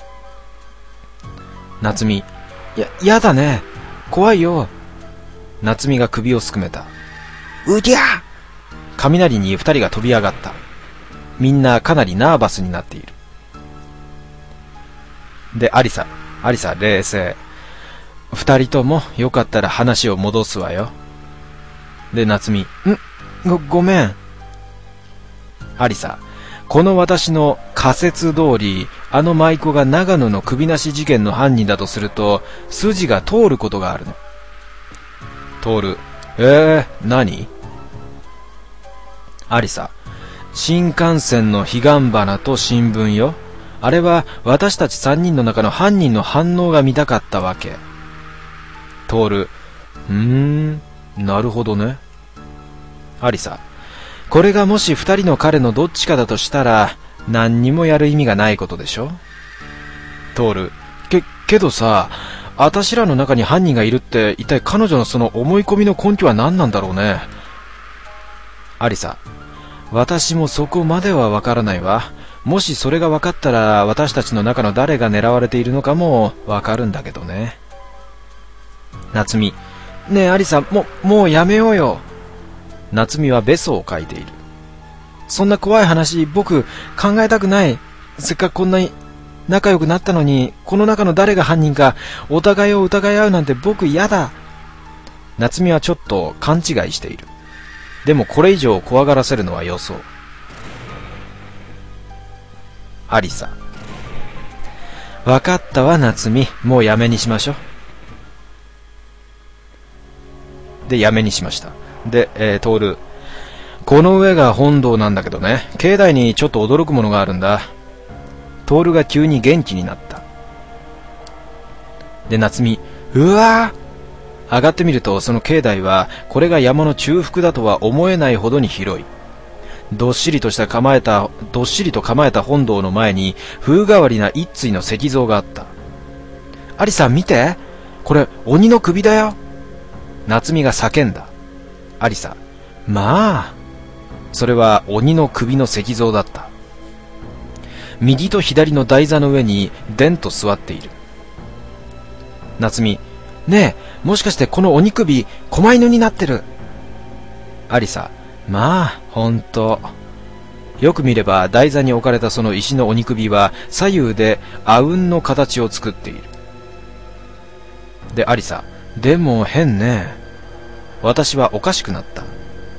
夏美、やだね。怖いよ。夏美が首をすくめた。うぎゃー！雷に二人が飛び上がった。みんなかなりナーバスになっている。で、アリサ、冷静。二人ともよかったら話を戻すわよ。で、夏美、ごめん。アリサ、この私の仮説通り、あの舞妓が長野の首なし事件の犯人だとすると、筋が通ることがあるの。通る。何？アリサ、新幹線の彼岸花と新聞よ。あれは私たち3人の中の犯人の反応が見たかったわけ。通る。なるほどね。アリサ、これがもし2人の彼のどっちかだとしたら何にもやる意味がないことでしょ。トール、けどさ、あたしらの中に犯人がいるって一体彼女のその思い込みの根拠は何なんだろうね。アリサ、私もそこまではわからないわ。もしそれが分かったら私たちの中の誰が狙われているのかもわかるんだけどね。夏美、ねえアリサ、もうやめようよ。夏美はベソを書いている。そんな怖い話僕考えたくない。せっかくこんなに仲良くなったのに、この中の誰が犯人かお互いを疑い合うなんて僕嫌だ。夏美はちょっと勘違いしている。でもこれ以上怖がらせるのはよそう。アリサ、わかったわ夏美、もうやめにしましょう。で、やめにしました。で、トール、この上が本堂なんだけどね、境内にちょっと驚くものがあるんだ。トールが急に元気になった。で、夏美、うわー、 上がってみるとその境内はこれが山の中腹だとは思えないほどに広い。どっしりと構えた本堂の前に風変わりな一対の石像があった。アリさん見て、これ鬼の首だよ。夏美が叫んだ。アリサ、まあ、それは鬼の首の石像だった。右と左の台座の上にでんと座っている。夏美、ねえ、もしかしてこの鬼首狛犬になってる。アリサ、まあ、ほんと。よく見れば台座に置かれたその石の鬼首は左右で阿吽の形を作っている。で、アリサ、でも変ね。私はおかしくなった。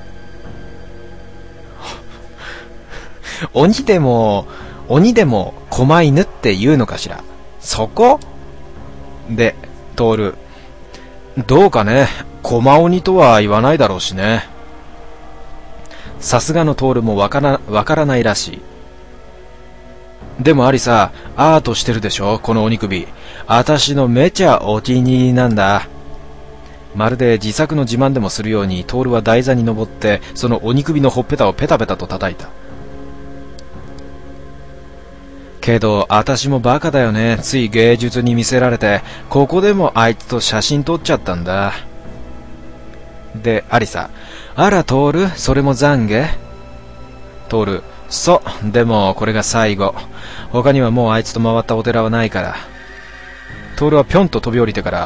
鬼でも狛犬って言うのかしら。そこで、トール、どうかね、狛鬼とは言わないだろうしね。さすがのトールもわからないらしい。でもアリサ、アートしてるでしょ、この鬼首。あたしのめちゃお気に入りなんだ。まるで自作の自慢でもするようにトールは台座に登ってその鬼首のほっぺたをペタペタと叩いた。けどあたしもバカだよね。つい芸術に見せられてここでもあいつと写真撮っちゃったんだ。で、アリサ、あらトール、それも懺悔。トール、そう、でもこれが最後。他にはもうあいつと回ったお寺はないから。トールはぴょんと飛び降りてから、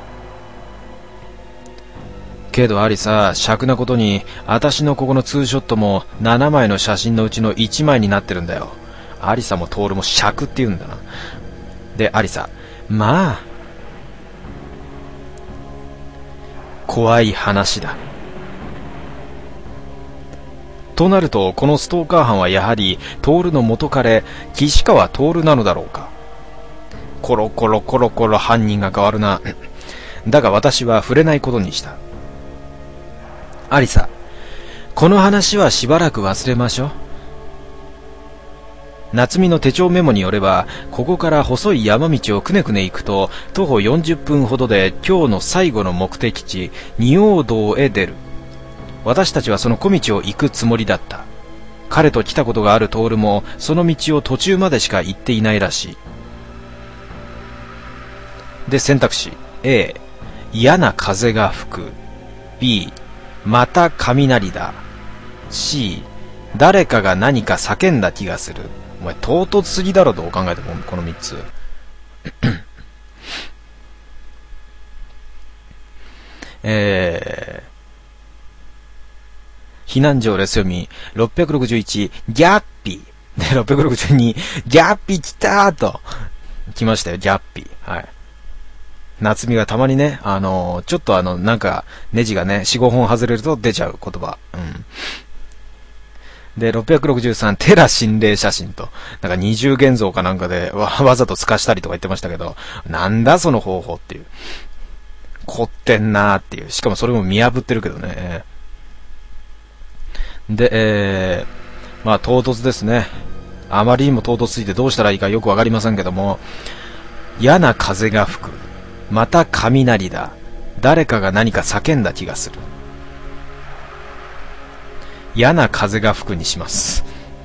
けどアリサ、癪なことにあたしのここのツーショットも7枚の写真のうちの1枚になってるんだよ。アリサもトールも癪って言うんだな。で、アリサ、まあ怖い話だ。となるとこのストーカー犯はやはりトールの元彼岸川トールなのだろうか。コロコロコロコロ犯人が変わるな。だが私は触れないことにした。アリサ、この話はしばらく忘れましょう。夏美の手帳メモによれば、ここから細い山道をくねくね行くと徒歩40分ほどで今日の最後の目的地仁王堂へ出る。私たちはその小道を行くつもりだった。彼と来たことがあるトールもその道を途中までしか行っていないらしい。で、選択肢 A、 嫌な風が吹く。 B、 また雷だ。 C、 誰かが何か叫んだ気がする。お前唐突すぎだろ、どう考えてもこの3つ。避難所レス読み661、ギャッピーで、662、ギャッピー来たーと来ましたよ、ギャッピー。はい。夏美がたまにね、ちょっとなんかネジがね 4,5 本外れると出ちゃう言葉。で、663、テラ心霊写真と。なんか二重現像かなんかでわざと透かしたりとか言ってましたけど、なんだその方法っていう。凝ってんなーっていう。しかもそれも見破ってるけどね。で、まあ唐突ですね。あまりにも唐突すぎてどうしたらいいかよくわかりませんけども、嫌な風が吹く。また雷だ。誰かが何か叫んだ気がする。嫌な風が吹くにします。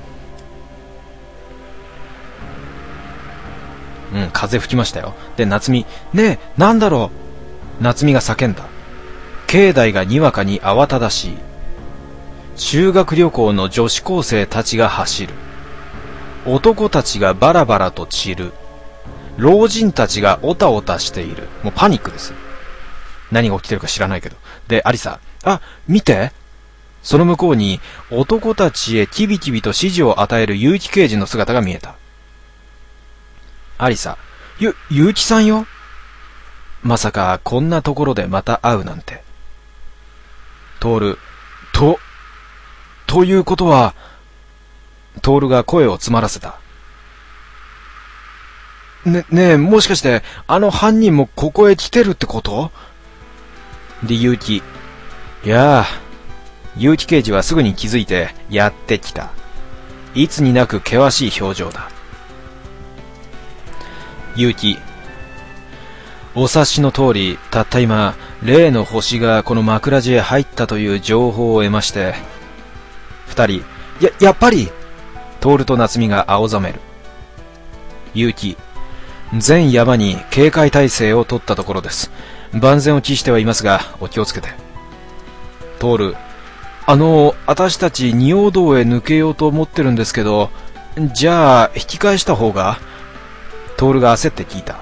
風吹きましたよ。で、夏美、ねえ、なんだろう。夏美が叫んだ。境内がにわかに慌ただしい。修学旅行の女子高生たちが走る。男たちがバラバラと散る。老人たちがオタオタしている。もうパニックです。何が起きてるか知らないけど。で、アリサ、あ、見て。その向こうに男たちへキビキビと指示を与える結城刑事の姿が見えた。アリサ、結城さんよ。まさかこんなところでまた会うなんて。トール、ということは、トールが声を詰まらせた。ねえ、もしかして犯人もここへ来てるってこと？で、結城、いやあ、結城刑事はすぐに気づいてやってきた。いつになく険しい表情だ。結城、お察しの通り、たった今例の星がこの枕地へ入ったという情報を得まして、二人、やっぱり徹と夏美が青ざめる。結城、全山に警戒態勢を取ったところです。万全を期してはいますが、お気をつけて。徹、私たち仁王道へ抜けようと思ってるんですけど、じゃあ引き返した方が？徹が焦って聞いた。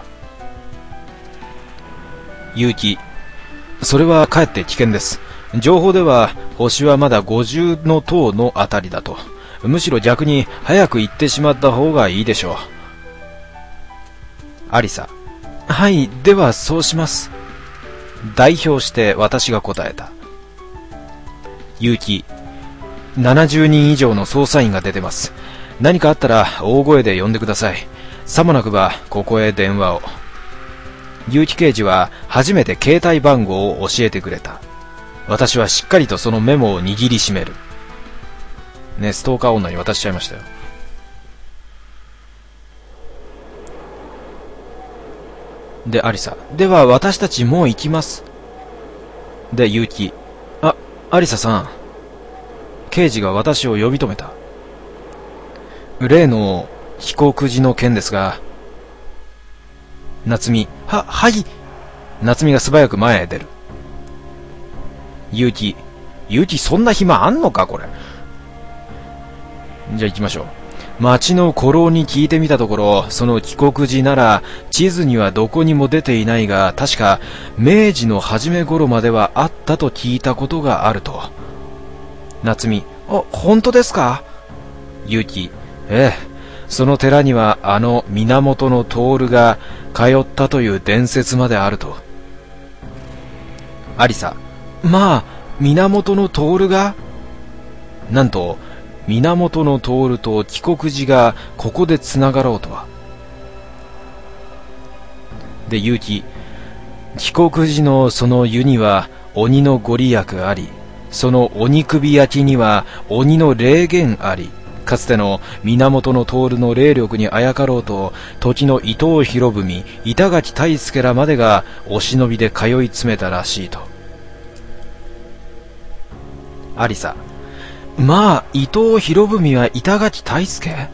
結城、それはかえって危険です。情報では星はまだ50の塔のあたりだと。むしろ逆に早く行ってしまった方がいいでしょう。アリサ、はい、ではそうします。代表して私が答えた。結城、70人以上の捜査員が出てます。何かあったら大声で呼んでください。さもなくばここへ電話を。結城刑事は初めて携帯番号を教えてくれた。私はしっかりとそのメモを握りしめる。ね、ストーカー女に渡しちゃいましたよ。で、アリサ、では私たちもう行きます。で、結城、アリサさん。刑事が私を呼び止めた。例の飛行くじの件ですが。夏美、はい。夏美が素早く前へ出る。結城、そんな暇あんのかこれ。じゃあ行きましょう。町の古老に聞いてみたところ、その帰国時なら地図にはどこにも出ていないが、確か明治の初め頃まではあったと聞いたことがあると。夏美、本当ですか？結城、ええ、その寺には源の徹が通ったという伝説まであると。アリサ、まあ源の徹が、なんと源の徹と帰国寺がここでつながろうとは。で、結城、帰国寺のその湯には鬼のご利益あり、その鬼首焼きには鬼の霊言あり、かつての源の徹の霊力にあやかろうと、時の伊藤博文、板垣退助らまでがお忍びで通い詰めたらしいと。アリサ、まあ伊藤博文は板垣退助？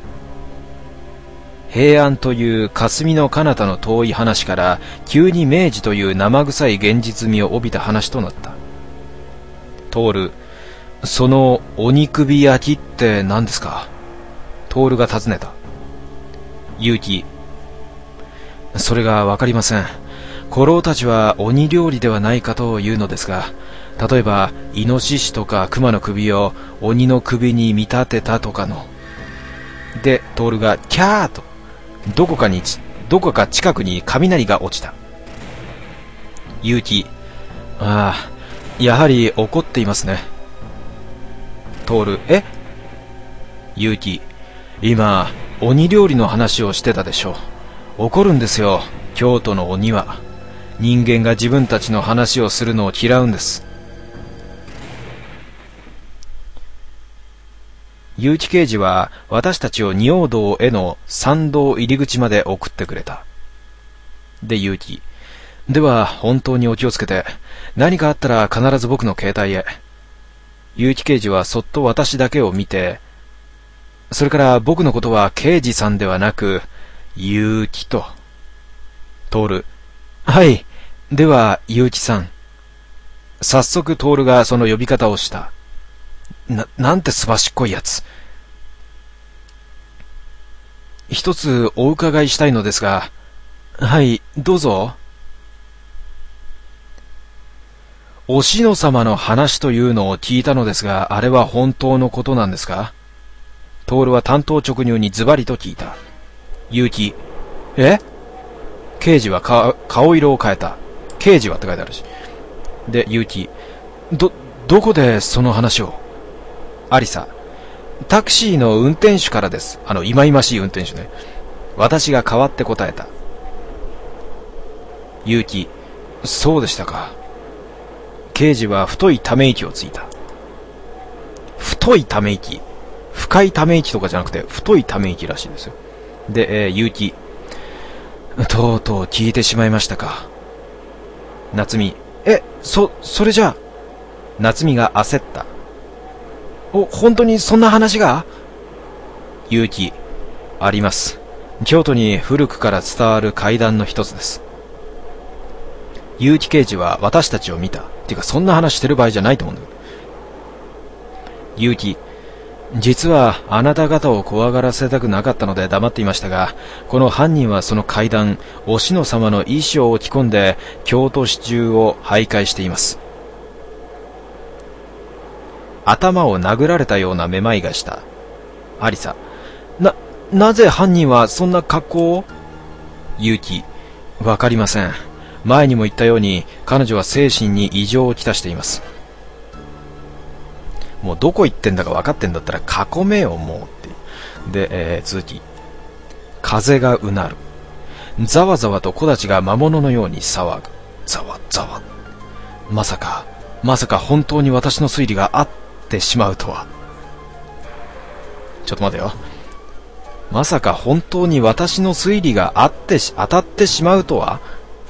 平安という霞の彼方の遠い話から急に明治という生臭い現実味を帯びた話となった。徹、その鬼首焼きって何ですか？徹が尋ねた。結城、それがわかりません。古老たちは鬼料理ではないかというのですが、例えばイノシシとか熊の首を鬼の首に見立てたとかの。で、徹がキャーとどこか近くに雷が落ちた。結城、ああ、やはり怒っていますね。徹、結城、今鬼料理の話をしてたでしょう。怒るんですよ、京都の鬼は。人間が自分たちの話をするのを嫌うんです。結城刑事は私たちを仁王道への参道入り口まで送ってくれた。で、結城、では本当にお気をつけて、何かあったら必ず僕の携帯へ。結城刑事はそっと私だけを見て、それから僕のことは刑事さんではなく結城と。徹、はい、では結城さん。早速徹がその呼び方をした。なんてすばしっこいやつ。一つお伺いしたいのですが。はい、どうぞ。お篠様の話というのを聞いたのですが、あれは本当のことなんですか？徹は単刀直入にズバリと聞いた。結城、刑事は顔色を変えた。刑事はって書いてあるし。で、結城、どこでその話を？アリサ、タクシーの運転手からです。忌々しい運転手ね。私が代わって答えた。結城、そうでしたか。刑事は太いため息をついた。太いため息、深いため息とかじゃなくて太いため息らしいですよ。で、結城、とうとう聞いてしまいましたか。夏美、 それじゃあ。夏美が焦った。本当にそんな話が？結城、あります。京都に古くから伝わる怪談の一つです。結城刑事は私たちを見た。っていうか、そんな話してる場合じゃないと思うんだけど。結城、実はあなた方を怖がらせたくなかったので黙っていましたが、この犯人はその怪談、お篠様の意志を置き込んで京都市中を徘徊しています。頭を殴られたようなめまいがした。アリサ、なぜ犯人はそんな格好を？結城、わかりません。前にも言ったように彼女は精神に異常をきたしています。もうどこ行ってんだか分かってんだったら囲めよもうって。で、続き。風がうなる。ざわざわと木立が魔物のように騒ぐ。ざわざわ。まさか本当に私の推理が合ってしまうとは。ちょっと待てよ。まさか本当に私の推理が当たってしまうとは。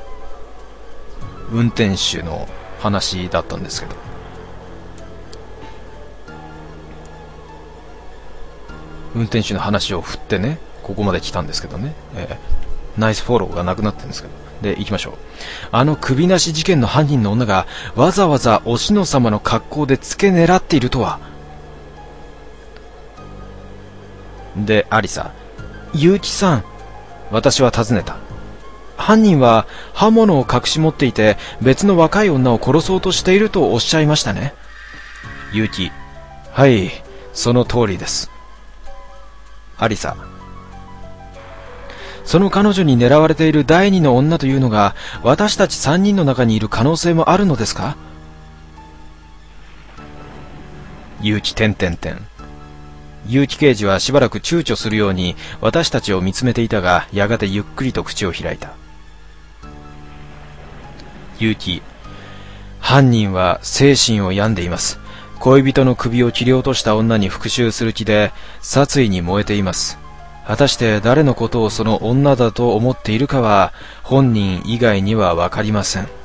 運転手の話だったんですけど。運転手の話を振ってね、ここまで来たんですけどね。ナイスフォローがなくなってるんですけど。で、行きましょう。あの首なし事件の犯人の女がわざわざお篠様の格好で付け狙っているとは。で、アリサ、結城さん、私は尋ねた。犯人は刃物を隠し持っていて別の若い女を殺そうとしているとおっしゃいましたね。結城、はい、その通りです。アリサ、その彼女に狙われている第二の女というのが私たち3人の中にいる可能性もあるのですか？結城、結城刑事はしばらく躊躇するように私たちを見つめていたが、やがてゆっくりと口を開いた。結城、犯人は精神を病んでいます。恋人の首を切り落とした女に復讐する気で殺意に燃えています。果たして誰のことをその女だと思っているかは本人以外にはわかりません。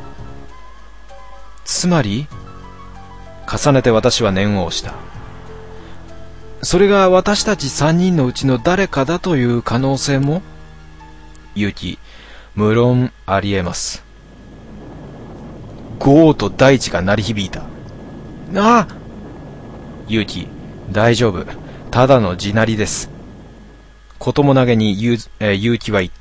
つまり、重ねて私は念を押した。それが私たち3人のうちの誰かだという可能性も？結城、無論ありえます。ゴーと大地が鳴り響いた。ああ！結城、大丈夫。ただの地鳴りです。ことも投げに結城は言った。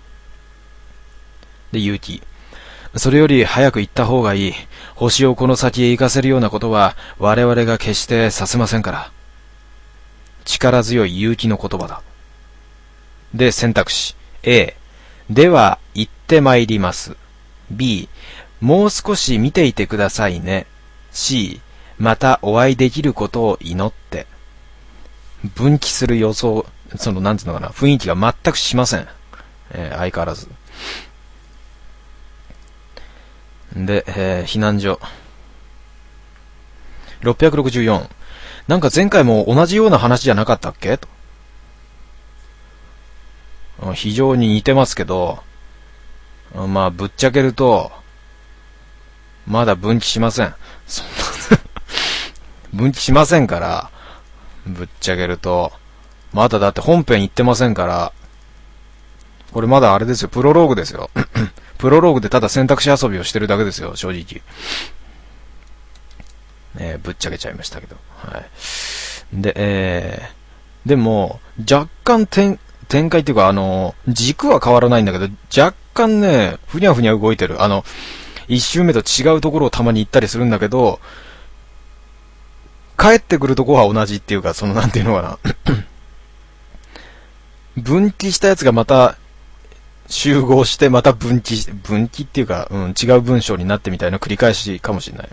で、結城、それより早く行った方がいい。星をこの先へ行かせるようなことは我々が決してさせませんから。力強い結城の言葉だ。で、選択肢 A、 では行ってまいります。 B、 もう少し見ていてくださいね。 C、 またお会いできることを祈って。分岐する予想、なんつうのかな、雰囲気が全くしません。相変わらず。で、避難所。664。なんか前回も同じような話じゃなかったっけと。非常に似てますけど、まあ、ぶっちゃけると、まだ分岐しません。そんな分岐しませんから、ぶっちゃけると、まだだって本編行ってませんから、これまだあれですよ、プロローグですよ。プロローグでただ選択肢遊びをしてるだけですよ、正直。ぶっちゃけちゃいましたけど。はい。で、でも、若干展開っていうか、軸は変わらないんだけど、若干ね、ふにゃふにゃ動いてる。一周目と違うところをたまに行ったりするんだけど、帰ってくるとこは同じっていうか、なんていうのかな。分岐したやつがまた、集合してまた分岐っていうか、違う文章になってみたいな繰り返しかもしれない。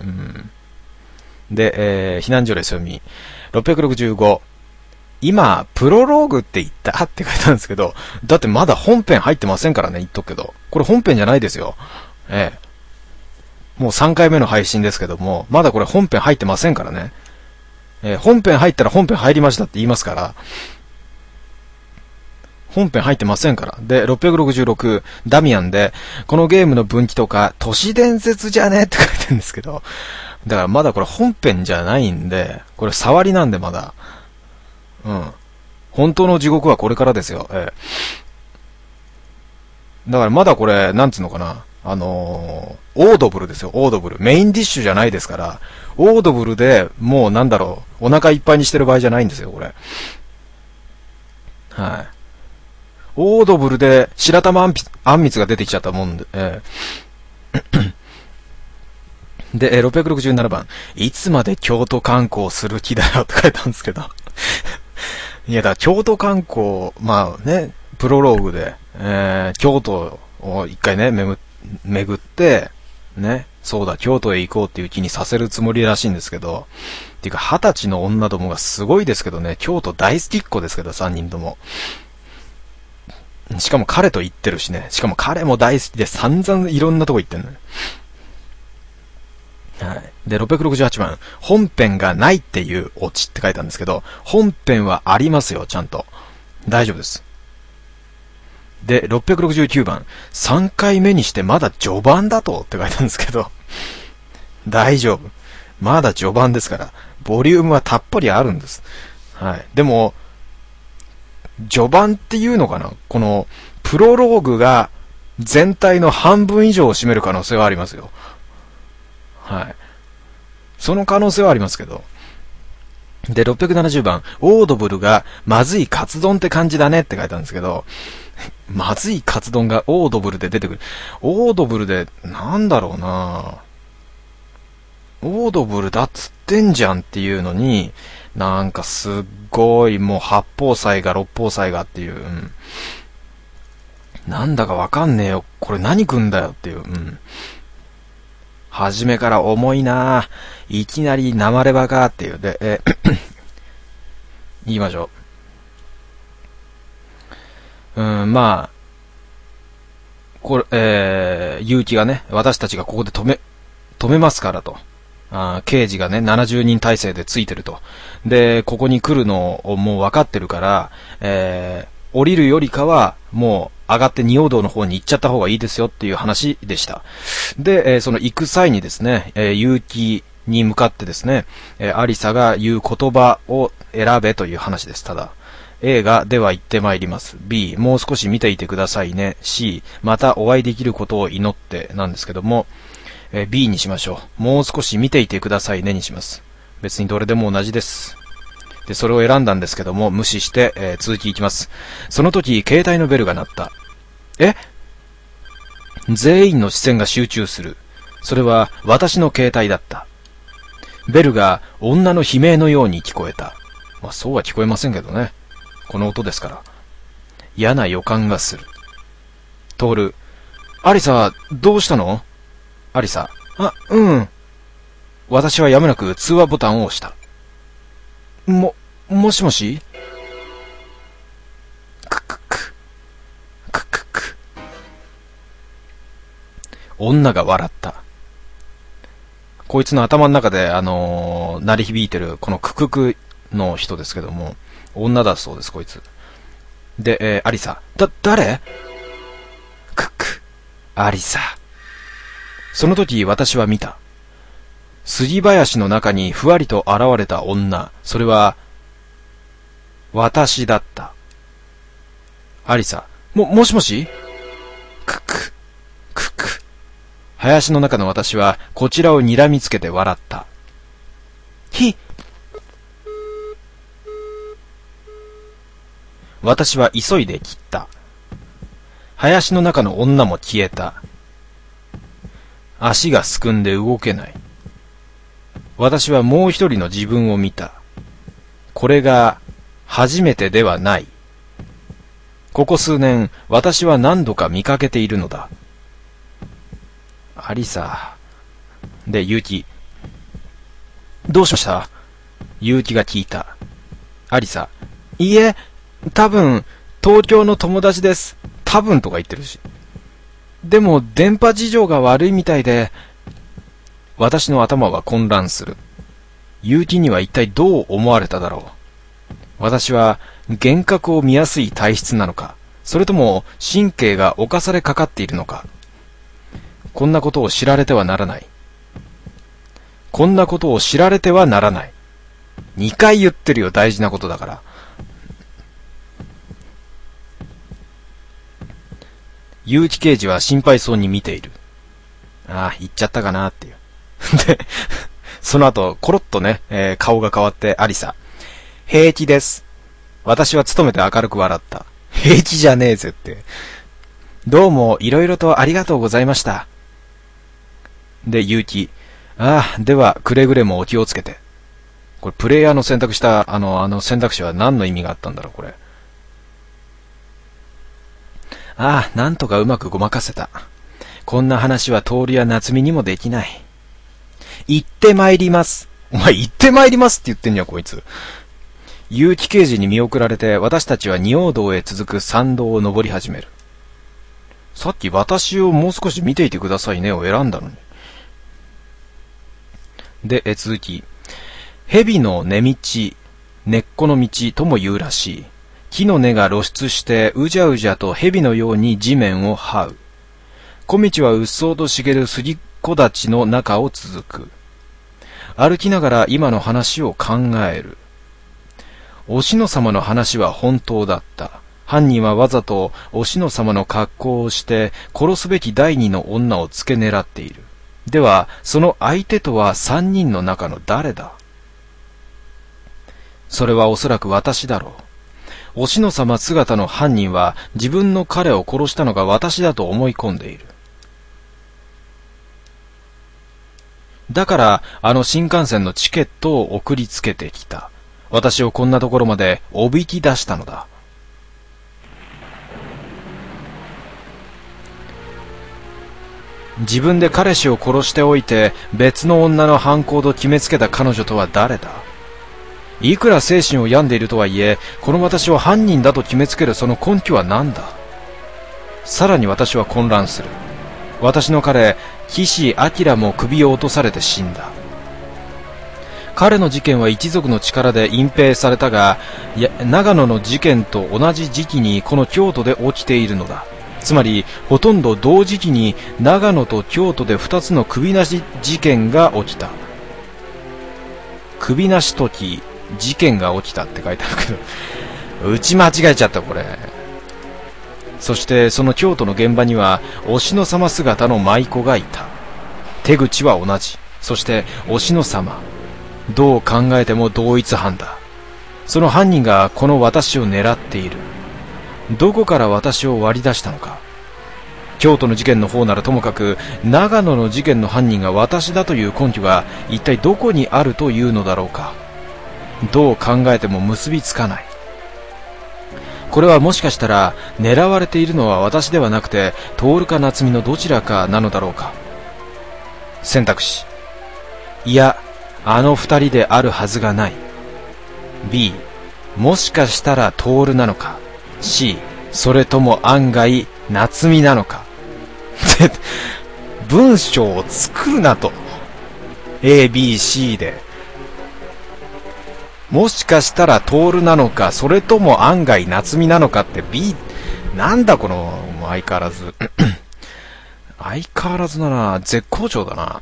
で、避難所で読み。665。今、プロローグって言ったって書いてあるんですけど、だってまだ本編入ってませんからね、言っとくけど。これ本編じゃないですよ。もう3回目の配信ですけども、まだこれ本編入ってませんからね。本編入ったら本編入りましたって言いますから。 本編入ってませんから。で、666、ダミアンで、このゲームの分岐とか、都市伝説じゃねって書いてるんですけど、だからまだこれ本編じゃないんで、これ触りなんでまだ。うん。本当の地獄はこれからですよ。だからまだこれ、なんつうのかな。オードブルですよ、オードブル。メインディッシュじゃないですから、オードブルでもうなんだろう、お腹いっぱいにしてる場合じゃないんですよ、これ。はい。オードブルで白玉あんみつが出てきちゃったもんで、で、667番。いつまで京都観光する気だよって書いたんですけど。いや、だから京都観光、まあね、プロローグで、京都を一回ね、巡って、ね、そうだ、京都へ行こうっていう気にさせるつもりらしいんですけど、っていうか、20歳の女どもがすごいですけどね、京都大好きっ子ですけど、3人とも。しかも彼と行ってるしね。しかも彼も大好きで散々いろんなとこ行ってんのよ。はい。で、668番。本編がないっていうオチって書いたんですけど、本編はありますよ、ちゃんと。大丈夫です。で、669番。3回目にしてまだ序盤だとって書いたんですけど、大丈夫。まだ序盤ですから、ボリュームはたっぷりあるんです。はい。でも、序盤っていうのかな、このプロローグが全体の半分以上を占める可能性はありますよ。はい。その可能性はありますけど。で、670番、オードブルがまずいカツ丼って感じだねって書いたんですけど、まずいカツ丼がオードブルで出てくる。オードブルで、なんだろうな、オードブルだっつってんじゃんっていうのに、なんかすっごいもう八宝菜が六宝菜がっていう、うん、なんだかわかんねえよ、これ何食うんだよっていう、うん、初めから重いなぁ、いきなり生レバかっていうで、言いましょう。まあこれ、結城がね、私たちがここで止めますからと。刑事がね、70人体制でついてると。で、ここに来るのをもう分かってるから、降りるよりかは、もう上がって仁王道の方に行っちゃった方がいいですよっていう話でした。で、その行く際にですね、結城に向かってですね、アリサが言う言葉を選べという話です。ただ。A が、では行ってまいります。B、もう少し見ていてくださいね。C、またお会いできることを祈ってなんですけども、B にしましょう。もう少し見ていてくださいねにします。別にどれでも同じです。で、それを選んだんですけども、無視して、続きいきます。その時、携帯のベルが鳴った。全員の視線が集中する。それは私の携帯だった。ベルが女の悲鳴のように聞こえた。まあ、そうは聞こえませんけどね。この音ですから。嫌な予感がする。トール、アリサ、どうしたの？アリサ、うん。私はやむなく通話ボタンを押した。もしもし？ククク。ククク。女が笑った。こいつの頭の中で、鳴り響いてる、このクククの人ですけども、女だそうです、こいつ。で、アリサ。誰？クク。アリサ。その時私は見た。杉林の中にふわりと現れた女。それは、私だった。アリサ。もしもし？クク。クク。林の中の私はこちらを睨みつけて笑った。私は急いで切った。林の中の女も消えた。足がすくんで動けない。私はもう一人の自分を見た。これが初めてではない。ここ数年、私は何度か見かけているのだ。アリサ。で、結城。どうしました？結城が聞いた。アリサ。いいえ、多分、東京の友達です。多分とか言ってるし。でも、電波事情が悪いみたいで、私の頭は混乱する。結城には一体どう思われただろう。私は幻覚を見やすい体質なのか、 それとも神経が侵されかかっているのか。こんなことを知られてはならない。こんなことを知られてはならない。2回言ってるよ、大事なことだから。結城刑事は心配そうに見ている。ああ、言っちゃったかなっていう。で、その後、コロッとね、顔が変わってアリサ。平気です。私は努めて明るく笑った。平気じゃねえぜって。どうも、いろいろとありがとうございました。で、結城。ああ、では、くれぐれもお気をつけて。これ、プレイヤーの選択した、選択肢は何の意味があったんだろう、これ。ああ、なんとかうまくごまかせた。こんな話は徹や夏美にもできない。行ってまいります。お前、行ってまいりますって言ってんじゃん、こいつ。結城刑事に見送られて、私たちは仁王道へ続く山道を登り始める。さっき私をもう少し見ていてくださいねを選んだのに。で、続き。蛇の根道、根っこの道とも言うらしい。木の根が露出してうじゃうじゃと蛇のように地面を這う。小道はうっそうと茂る杉木立の中を続く。歩きながら今の話を考える。お篠様の話は本当だった。犯人はわざとお篠様の格好をして殺すべき第二の女を付け狙っている。では、その相手とは三人の中の誰だ？それはおそらく私だろう。お篠様姿の犯人は自分の彼を殺したのが私だと思い込んでいる。だからあの新幹線のチケットを送りつけてきた。私をこんなところまでおびき出したのだ。自分で彼氏を殺しておいて別の女の犯行と決めつけた彼女とは誰だ？いくら精神を病んでいるとはいえ、この私を犯人だと決めつけるその根拠は何だ？さらに私は混乱する。私の彼、岸明も首を落とされて死んだ。彼の事件は一族の力で隠蔽されたが、長野の事件と同じ時期にこの京都で起きているのだ。つまり、ほとんど同時期に長野と京都で2つの首なし事件が起きた。首なし時、事件が起きたって書いてあるけど、打ち間違えちゃったこれ。そしてその京都の現場にはお篠様姿の舞妓がいた。手口は同じ。そしてお篠様、どう考えても同一犯だ。その犯人がこの私を狙っている。どこから私を割り出したのか。京都の事件の方ならともかく、長野の事件の犯人が私だという根拠が一体どこにあるというのだろうか。どう考えても結びつかない。これはもしかしたら狙われているのは私ではなくて徹か夏美のどちらかなのだろうか。選択肢。いや、あの二人であるはずがない。 B、 もしかしたら徹なのか。 C、 それとも案外夏美なのか。文章を作るなと。 A、B、C でもしかしたら徹なのか、それとも案外夏美なのかって B、 なんだこの、相変わらず。相変わらずだな、絶好調だな。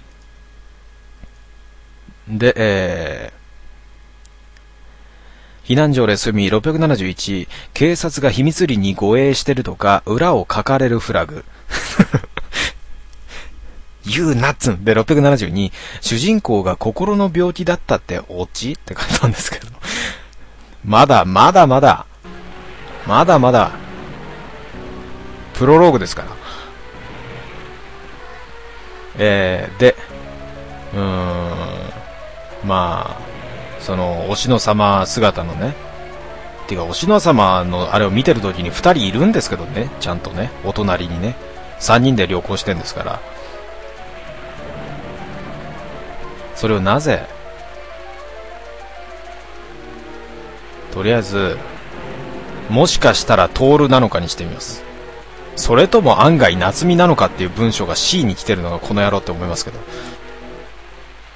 で、避難条例済み671、警察が秘密裏に護衛してるとか、裏を書かれるフラグ。言うなっつんで672、主人公が心の病気だったってオチって書いたんですけど、まだプロローグですから。で、まあそのお篠様姿のね、てかお篠様のあれを見てるときに2人いるんですけどね、ちゃんとね、お隣にね3人で旅行してんですから、それをなぜ、とりあえずもしかしたら徹なのかにしてみます。それとも案外夏美なのかっていう文章が C に来てるのがこの野郎って思いますけど、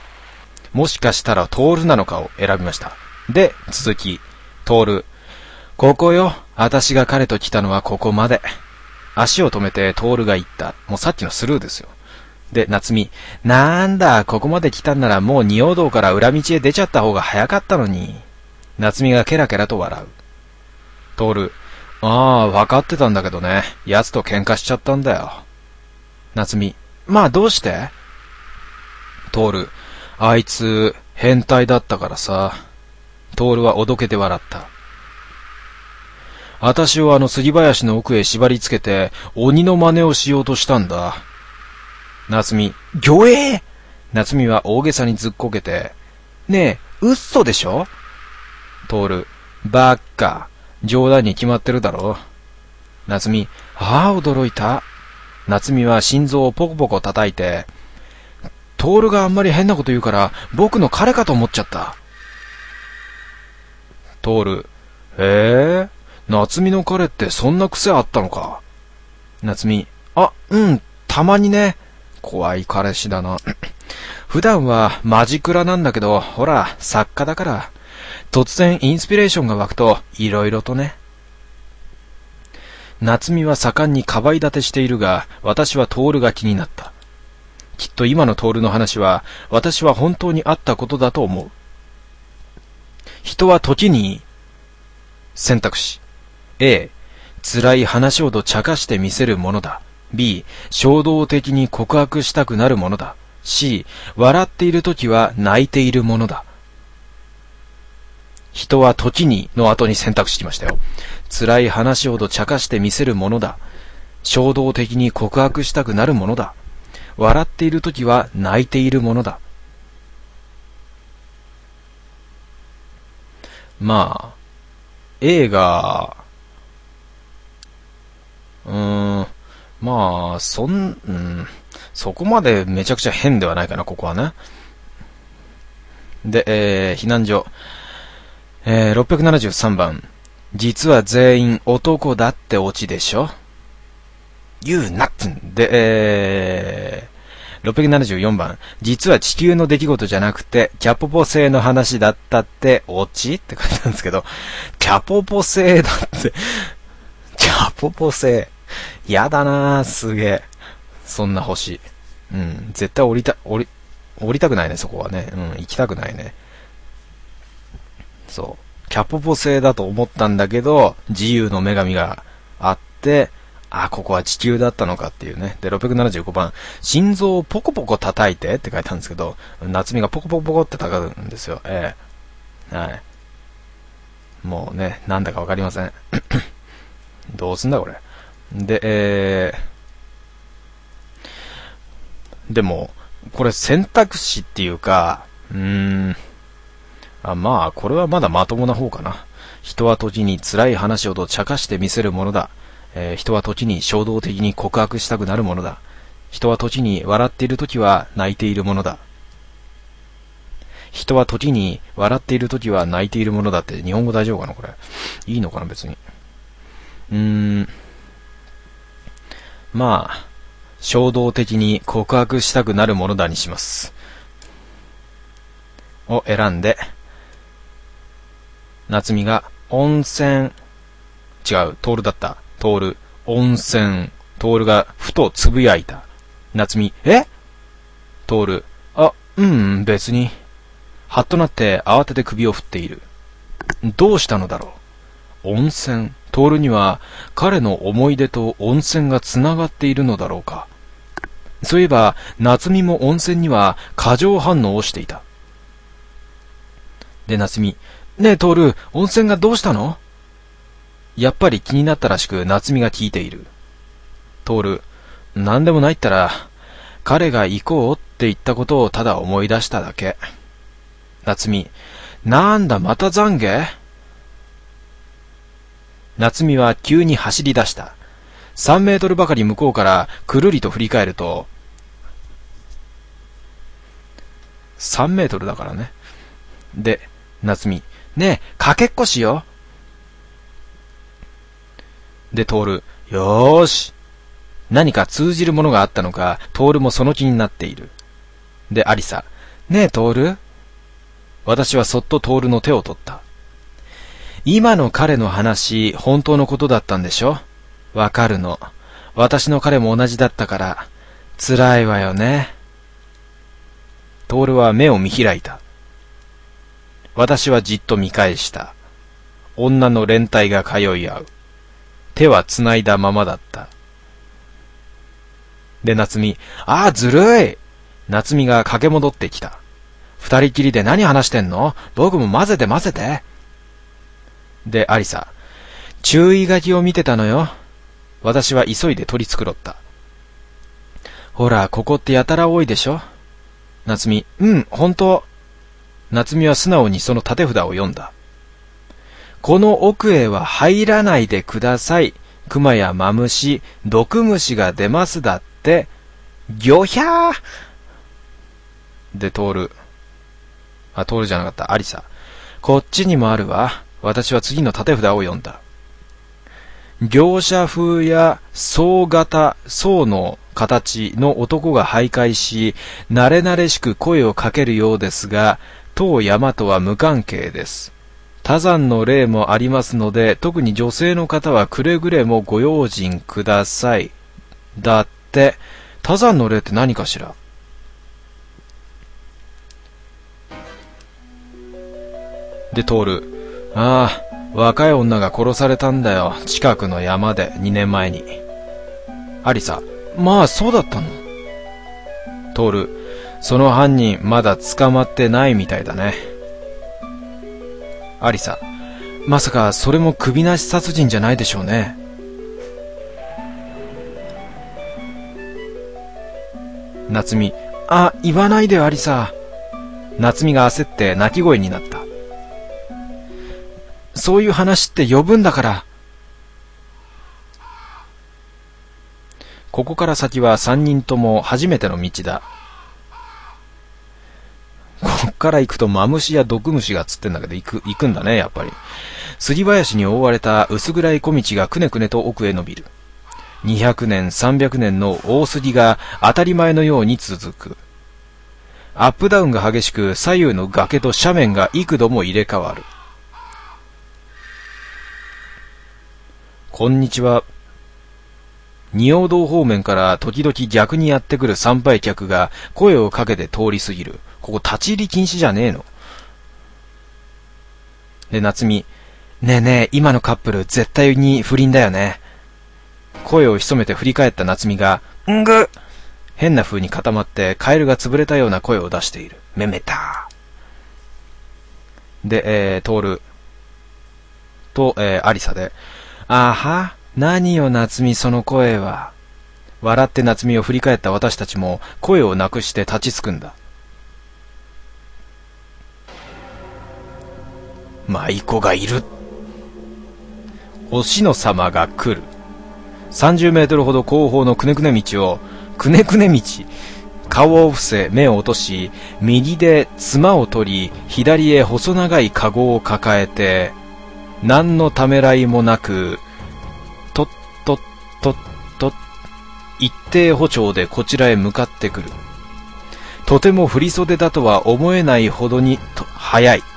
もしかしたら徹なのかを選びました。で、続き、徹、 ここよ。私が彼と来たのはここまで。足を止めてトールが言った。もうさっきのスルーですよ。で、夏美。なんだ、ここまで来たんならもう仁王道から裏道へ出ちゃった方が早かったのに。夏美がケラケラと笑う。トール。ああ、わかってたんだけどね。奴と喧嘩しちゃったんだよ。夏美。まあどうして？トール。あいつ、変態だったからさ。トールはおどけて笑った。私をあの杉林の奥へ縛り付けて、鬼の真似をしようとしたんだ。夏美。魚影！夏美は大げさにずっこけて、ねえ、嘘でしょ？トール。ばっか。冗談に決まってるだろ。夏美。ああ、驚いた。夏美は心臓をポコポコ叩いて、トールがあんまり変なこと言うから、僕の彼かと思っちゃった。トール。へえ、夏美の彼ってそんな癖あったのか。夏美。あ、うん、たまにね。怖い彼氏だな。普段はマジクラなんだけど、ほら、作家だから、突然インスピレーションが湧くと、いろいろとね。夏美は盛んにかばい立てしているが、私はトールが気になった。きっと今のトールの話は、私は本当にあったことだと思う。人は時に、選択肢。A、辛い話ほど茶化してみせるものだ。B、衝動的に告白したくなるものだ。C、笑っているときは泣いているものだ。人は時にの後に選択してきましたよ。辛い話ほど茶化してみせるものだ。衝動的に告白したくなるものだ。笑っているときは泣いているものだ。まあ、A が、まあ、そこまでめちゃくちゃ変ではないかな、ここはね。で、避難所。673番。実は全員男だってオチでしょ？言うなっつんで、674番。実は地球の出来事じゃなくて、キャポポ星の話だったってオチって書いてあるんですけど、キャポポ星だって、キャポポ星。やだなぁ、すげえ。そんな星。絶対降りたくないね、そこはね。行きたくないね。そう。キャポポ星だと思ったんだけど、自由の女神があって、ここは地球だったのかっていうね。で、675番。心臓をポコポコ叩いてって書いてあるんですけど、夏美がポコポコポコって叩くんですよ。はい。もうね、なんだかわかりません。どうすんだこれ。で、でも、これ選択肢っていうか、まあ、これはまだまともな方かな。人は時に辛い話ほど茶化してみせるものだ。人は時に衝動的に告白したくなるものだ。人は時に笑っているときは泣いているものだ。人は時に笑っているときは泣いているものだって日本語大丈夫かなこれ。いいのかな別に。まあ、衝動的に告白したくなるものだにします。を選んで、夏美が温泉、違う、トールだった。トール、温泉、トールがふとつぶやいた。夏美、トール、別に。はっとなって慌てて首を振っている。どうしたのだろう。温泉。トールには彼の思い出と温泉がつながっているのだろうか。そういえば夏美も温泉には過剰反応をしていた。で、夏美、ねえトール、温泉がどうしたの？やっぱり気になったらしく夏美が聞いている。トール、なんでもないったら彼が行こうって言ったことをただ思い出しただけ。夏美、なんだまた懺悔？夏美は急に走り出した。3メートルばかり向こうからくるりと振り返ると、3メートルだからね。で、夏美、ねえ、かけっこしよう。で、トール、よーし。何か通じるものがあったのか、トールもその気になっている。で、アリサ、ねえ、トール。私はそっとトールの手を取った。 今の彼の話、本当のことだったんでしょ？わかるの。私の彼も同じだったから、辛いわよね。トールは目を見開いた。私はじっと見返した。女の連帯が通い合う。手はつないだままだった。で、夏美、ずるい！夏美が駆け戻ってきた。二人きりで何話してんの？僕も混ぜて混ぜて。で、アリサ、注意書きを見てたのよ。私は急いで取り繕った。ほら、ここってやたら多いでしょ。夏美、本当。夏美は素直にその立て札を読んだ。この奥へは入らないでください。クマやマムシ、毒虫が出ますだって。ギョヒャー。で、トールじゃなかった、アリサ。こっちにもあるわ。私は次の立て札を読んだ。業者風や層の形の男が徘徊し、慣れ慣れしく声をかけるようですが、当山とは無関係です。多山の例もありますので、特に女性の方はくれぐれもご用心ください。だって、多山の例って何かしら？で、トール。若い女が殺されたんだよ。近くの山で2年前に。アリサ。まあ、そうだったの。トール。その犯人まだ捕まってないみたいだね。アリサ。まさかそれも首なし殺人じゃないでしょうね。夏美。言わないでよ、アリサ。夏美が焦って泣き声になった。そういう話って呼ぶんだから。ここから先は3人とも初めての道だ。こっから行くとマムシや毒虫がつってんだけど行くんだね、やっぱり。杉林に覆われた薄暗い小道がくねくねと奥へ伸びる。200年、300年の大杉が当たり前のように続く。アップダウンが激しく、左右の崖と斜面が幾度も入れ替わる。こんにちは。仁王堂方面から時々逆にやってくる参拝客が声をかけて通り過ぎる。ここ立ち入り禁止じゃねえの。で、夏美。ねえねえ、今のカップル絶対に不倫だよね。声を潜めて振り返った夏美が、変な風に固まってカエルが潰れたような声を出している。めめた。で、トールと、アリサで、何よ夏美、その声は。笑って夏美を振り返った私たちも声をなくして立ちすくんだ。舞妓がいる。お篠様が来る。30メートルほど後方のくねくね道を、顔を伏せ目を落とし、右で妻を取り、左へ細長いカゴを抱えて、何のためらいもなく、一定歩調でこちらへ向かってくる。とても振り袖だとは思えないほどに速い。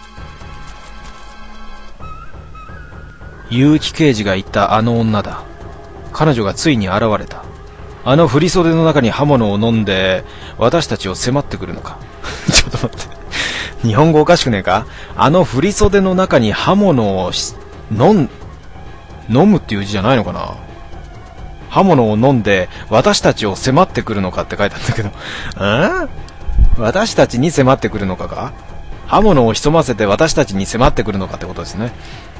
結城刑事が言ったあの女だ。彼女がついに現れた。あの振り袖の中に刃物を飲んで私たちを迫ってくるのか。ちょっと待って、日本語おかしくねえか。あの振り袖の中に刃物を飲むっていう字じゃないのかな。刃物を飲んで私たちを迫ってくるのかって書いてあったけど、私たちに迫ってくるのかか。刃物を潜ませて私たちに迫ってくるのかってことですね。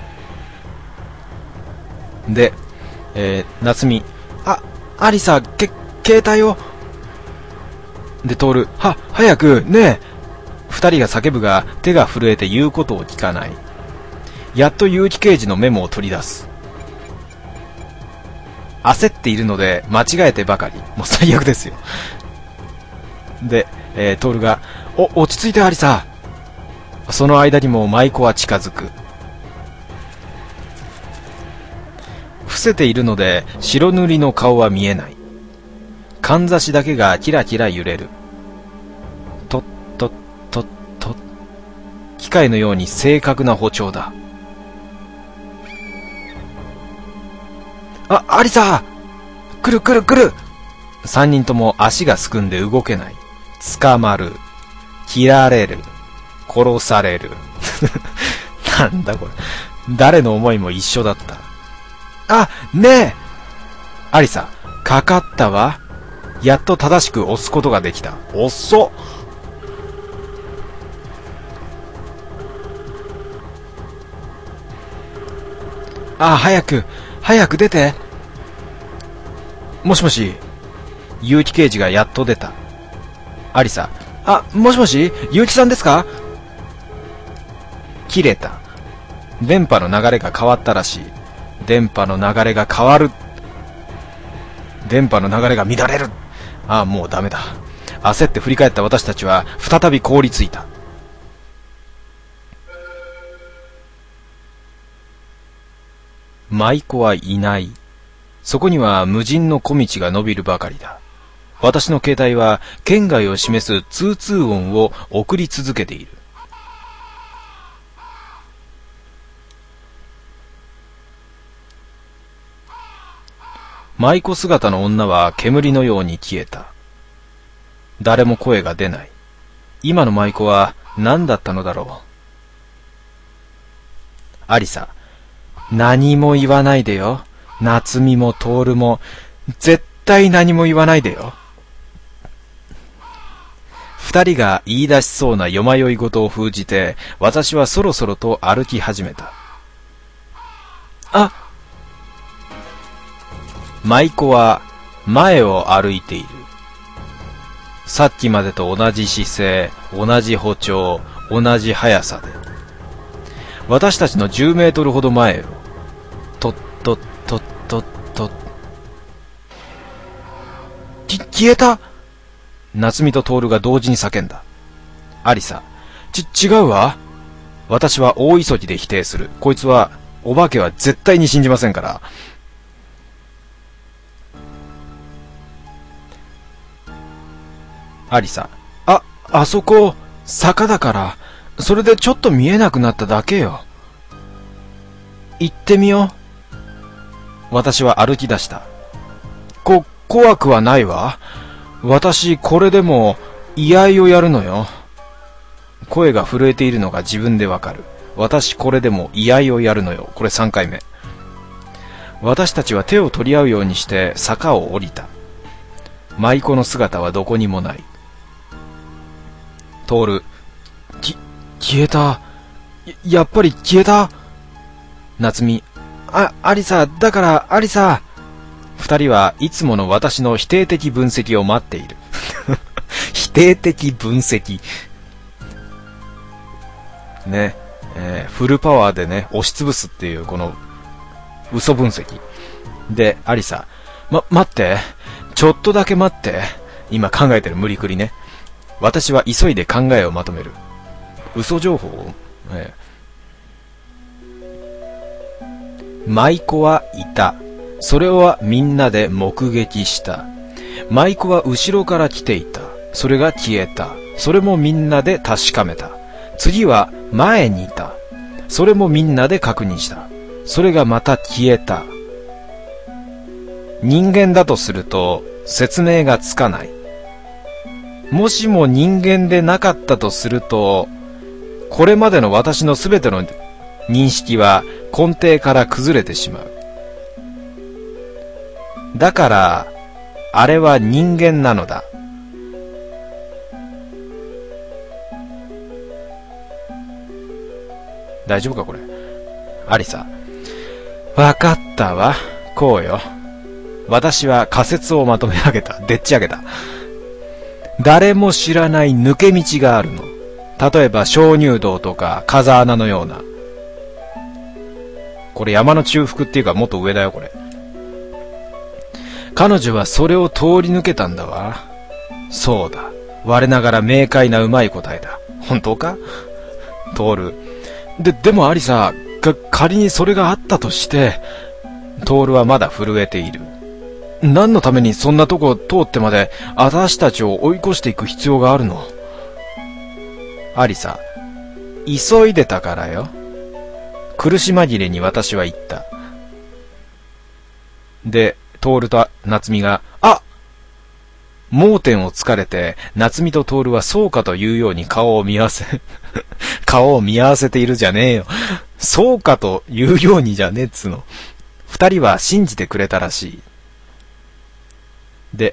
で、夏美、アリサ、携帯を。で、トール、早く、ねえ。二人が叫ぶが、手が震えて言うことを聞かない。やっと結城刑事のメモを取り出す。焦っているので、間違えてばかり。もう最悪ですよ。で、トールが、落ち着いてアリサ。その間にも舞妓は近づく。伏せているので白塗りの顔は見えない。かんざしだけがキラキラ揺れる。とっとっとっと。機械のように正確な歩調だ。 アリサ来る来る来る。三人とも足がすくんで動けない。捕まる。切られる。殺される。なんだこれ。誰の思いも一緒だった。あ、ねえアリサ、かかったわ。やっと正しく押すことができた。遅っ。早く出て。もしもし、結城刑事がやっと出た。アリサ、もしもし、結城さんですか？切れた。電波の流れが変わったらしい。電波の流れが変わる。電波の流れが乱れる。もうダメだ。焦って振り返った私たちは再び凍りついた。舞妓はいない。そこには無人の小道が伸びるばかりだ。私の携帯は圏外を示すツーツー音を送り続けている。舞妓姿の女は煙のように消えた。誰も声が出ない。今の舞妓は何だったのだろう。アリサ、何も言わないでよ。夏美も徹も絶対何も言わないでよ。二人が言い出しそうなよまよいごとを封じて、私はそろそろと歩き始めた。舞妓は前を歩いている。さっきまでと同じ姿勢、同じ歩調、同じ速さで。私たちの10メートルほど前を、とっとっとっとっと。消えた！夏美と徹が同時に叫んだ。アリサ、違うわ。私は大急ぎで否定する。こいつは、お化けは絶対に信じませんから。アリサ、あそこ、坂だから、それでちょっと見えなくなっただけよ。行ってみよう。私は歩き出した。怖くはないわ。私、これでも、居合をやるのよ。声が震えているのが自分でわかる。私、これでも居合をやるのよ。これ3回目。私たちは手を取り合うようにして坂を降りた。舞妓の姿はどこにもない。徹、消えた。やっぱり消えた。夏美、アリサ、だからアリサ。二人はいつもの私の否定的分析を待っている。否定的分析。ね、フルパワーでね、押しつぶすっていうこの嘘分析。で、アリサ、待って。ちょっとだけ待って。今考えてる無理くりね。私は急いで考えをまとめる。嘘情報を、舞妓はいた。それはみんなで目撃した。舞妓は後ろから来ていた。それが消えた。それもみんなで確かめた。次は前にいた。それもみんなで確認した。それがまた消えた。人間だとすると説明がつかない。もしも人間でなかったとすると、これまでの私のすべての認識は根底から崩れてしまう。だから、あれは人間なのだ。大丈夫かこれ。アリサ、わかったわ。こうよ。私は仮説をまとめ上げた。でっち上げた。誰も知らない抜け道があるの。例えば鍾乳洞とか風穴のような。これ山の中腹っていうかもっと上だよこれ。彼女はそれを通り抜けたんだわ。そうだ。我ながら明快なうまい答えだ。本当か？徹。でもアリサ、仮にそれがあったとして、徹はまだ震えている。何のためにそんなとこを通ってまで私たちを追い越していく必要があるの？アリサ、急いでたからよ。苦し紛れに私は言った。 で、徹と夏美が、盲点をつかれて、夏美と徹はそうかというように顔を見合わせているじゃねえよ。そうかというようにじゃねえっつの。二人は信じてくれたらしい。で、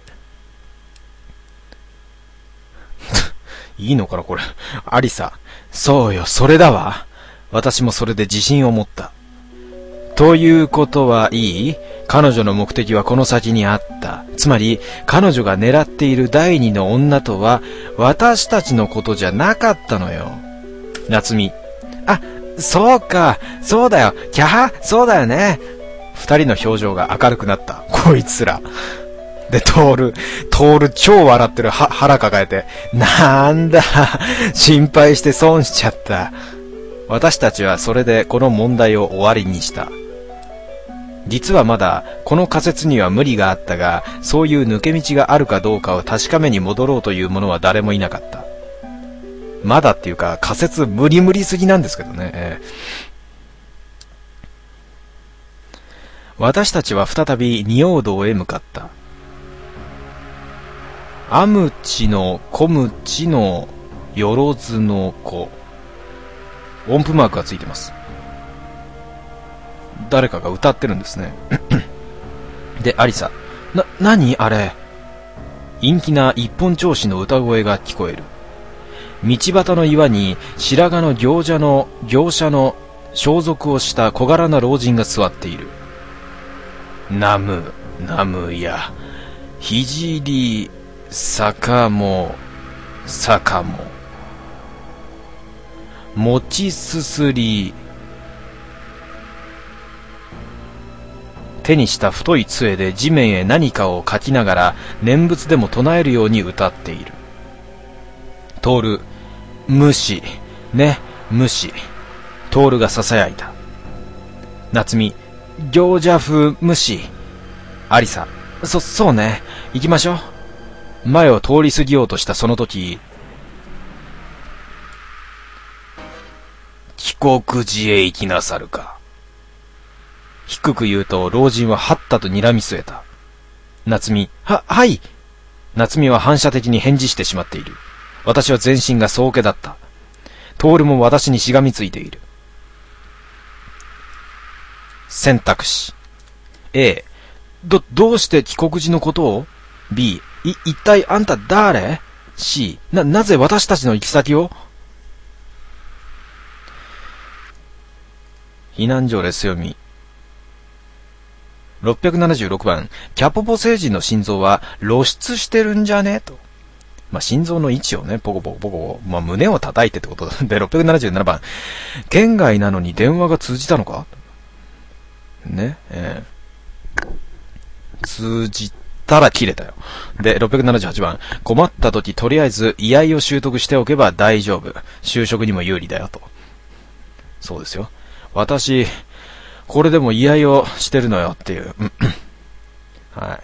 いいのかなこれ。アリサ。そうよ、それだわ。私もそれで自信を持った。ということはいい？彼女の目的はこの先にあった。つまり、彼女が狙っている第二の女とは、私たちのことじゃなかったのよ。夏美。そうか、そうだよ、キャハ、そうだよね。二人の表情が明るくなった。こいつら。で、徹超笑ってる。腹抱えて。なんだ、心配して損しちゃった。私たちはそれでこの問題を終わりにした。実はまだこの仮説には無理があったが、そういう抜け道があるかどうかを確かめに戻ろうという者は誰もいなかった。まだっていうか仮説無理すぎなんですけどね。私たちは再び仁王道へ向かった。アムチのコムチのよろずの子。音符マークがついてます。誰かが歌ってるんですね。で、アリサ。何あれ。陰気な一本調子の歌声が聞こえる。道端の岩に白髪の業者の装束をした小柄な老人が座っている。ナムや、ひじり、坂も、もちすすり、手にした太い杖で地面へ何かを書きながら念仏でも唱えるように歌っている。徹、無視、ね、無視。徹が囁いた。夏美、行者風無視。アリサ、そうね、行きましょう。前を通り過ぎようとしたその時、帰国寺へ行きなさるか。低く言うと老人ははったと睨み据えた。夏美、はい。夏美は反射的に返事してしまっている。私は全身が総気だった。徹も私にしがみついている。選択肢 A、どうして帰国時のことを？ B、一体あんた誰？ C、なぜ私たちの行き先を？避難所レス読み。676番、キャポポ星人の心臓は露出してるんじゃねと。心臓の位置をね、ポコポコ、胸を叩いてってことで、677番、県外なのに電話が通じたのかね、通じたら切れたよ。で、678番、困った時とりあえず居合を習得しておけば大丈夫。就職にも有利だよと。そうですよ。私、これでも居合をしてるのよっていう。はい。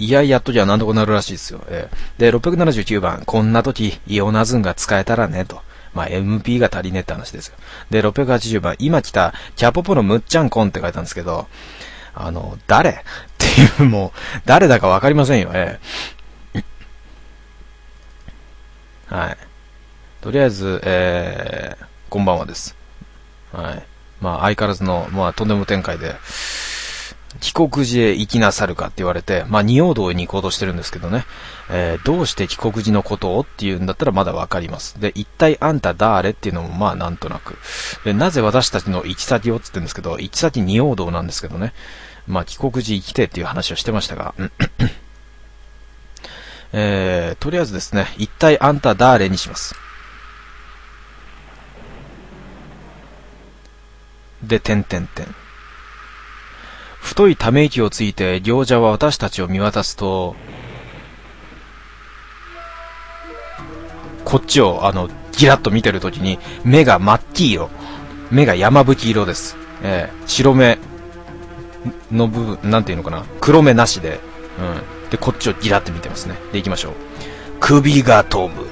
居合やっときゃなんとかなるらしいですよ。で、679番、こんな時、イオナズンが使えたらね、と。MP が足りねえって話ですよ。で、680番、今来た、キャポポのむっちゃんこんって書いたんですけど、誰っていう、もう、誰だかわかりませんよ。はい。とりあえず、こんばんはです。はい。相変わらずの、とんでも展開で、帰国寺へ行きなさるかって言われて、仁王道に行こうとしてるんですけどね。どうして帰国寺のことをっていうんだったらまだわかります。で、一体あんた誰っていうのもなんとなく。で、なぜ私たちの行き先をって言ってるんですけど、行き先仁王道なんですけどね。帰国寺行きてっていう話をしてましたが、とりあえずですね、一体あんた誰にします。で、太いため息をついて行者は私たちを見渡すと、こっちをギラッと見てるときに目が真っ黄色、目が山吹色です。白目の部分、なんていうのかな、黒目なしで、でこっちをギラッと見てますね。で、行きましょう。首が飛ぶ。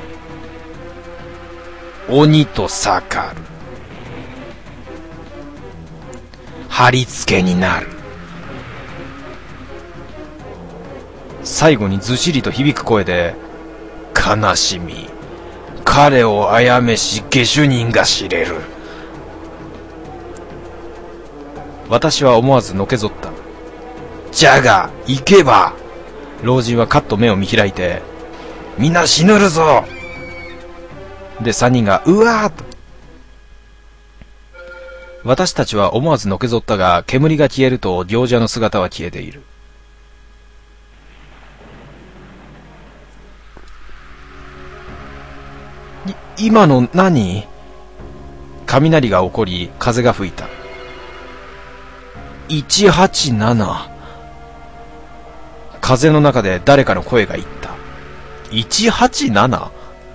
鬼と盛る。 貼り付けになる。最後にずしりと響く声で、悲しみ、彼を殺めし下手人が知れる。私は思わずのけぞった。じゃが行けば。老人はカッと目を見開いて、みんな死ぬるぞ。で3人がうわーっと。私たちは思わずのけぞったが、煙が消えると行者の姿は消えている。今の何？雷が起こり、風が吹いた。187。風の中で誰かの声が言った。187？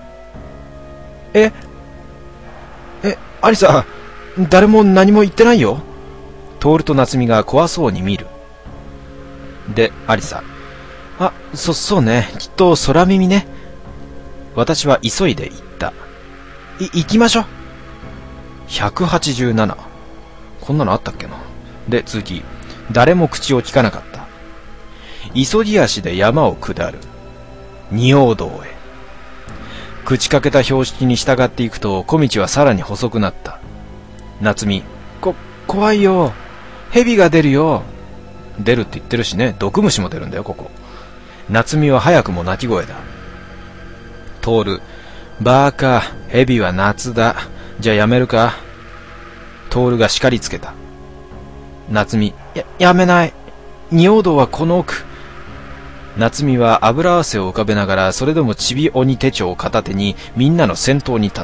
アリサ、誰も何も言ってないよ。トールと夏美が怖そうに見る。で、アリサ。そうね。きっと空耳ね。私は急いで言った。行きましょう。187。こんなのあったっけな。で、続き。誰も口を聞かなかった。急ぎ足で山を下る。仁王道へ。口かけた標識に従っていくと、小道はさらに細くなった。夏美。怖いよ。蛇が出るよ。出るって言ってるしね。毒虫も出るんだよ、ここ。夏美は早くも泣き声だ。トール。バーカ、蛇は夏だ。じゃあやめるか。トールが叱りつけた。夏美。やめない。仁王道はこの奥。夏美は油汗を浮かべながら、それでもちび鬼手帳を片手にみんなの先頭に立った。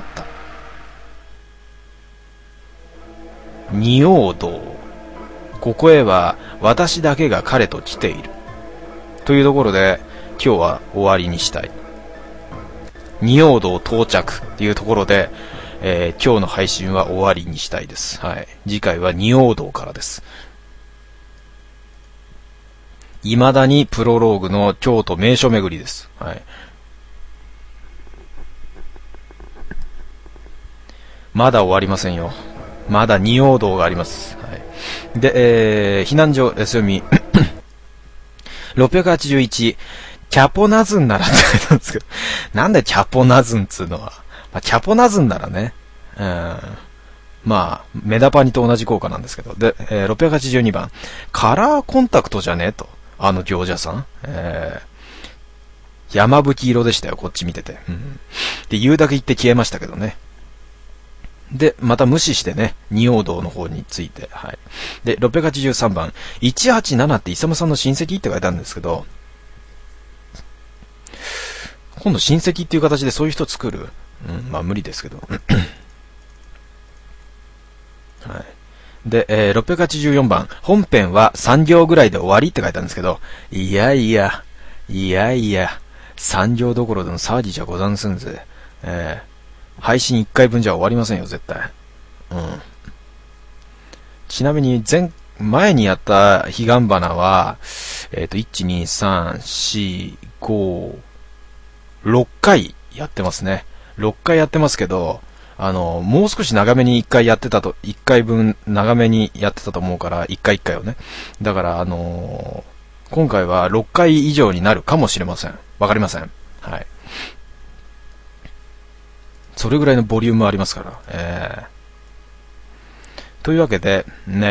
仁王道。ここへは私だけが彼と来ている。というところで今日は終わりにしたい。仁王道到着っていうところで、今日の配信は終わりにしたいです。はい。次回は仁王道からです。未だにプロローグの京都名所巡りです。はい。まだ終わりませんよ。まだ仁王道があります。はい。で、避難所読み681キャポナズンならって書いてあるんですけど、なんでキャポナズンっつうのは、キャポナズンならね、メダパニと同じ効果なんですけど、で、682番カラーコンタクトじゃねえと、あの行者さん、山吹色でしたよ、こっち見てて、で言うだけ言って消えましたけどね。でまた無視してね、仁王道の方について、はい。で683番187ってイサムさんの親戚って書いてあるんですけど、今度親戚っていう形でそういう人作る、無理ですけどはい。で、684番本編は3行ぐらいで終わりって書いてあるんですけど、いや3行どころでの騒ぎじゃござんすんぜ。配信1回分じゃ終わりませんよ、絶対。ちなみに前にやった彼岸花は、1、2、3、4、5、6回やってますね。6回やってますけど、もう少し長めに1回やってたと、1回分長めにやってたと思うから、1回1回をね。だから、今回は6回以上になるかもしれません。わかりません。はい。それぐらいのボリュームありますから。というわけで、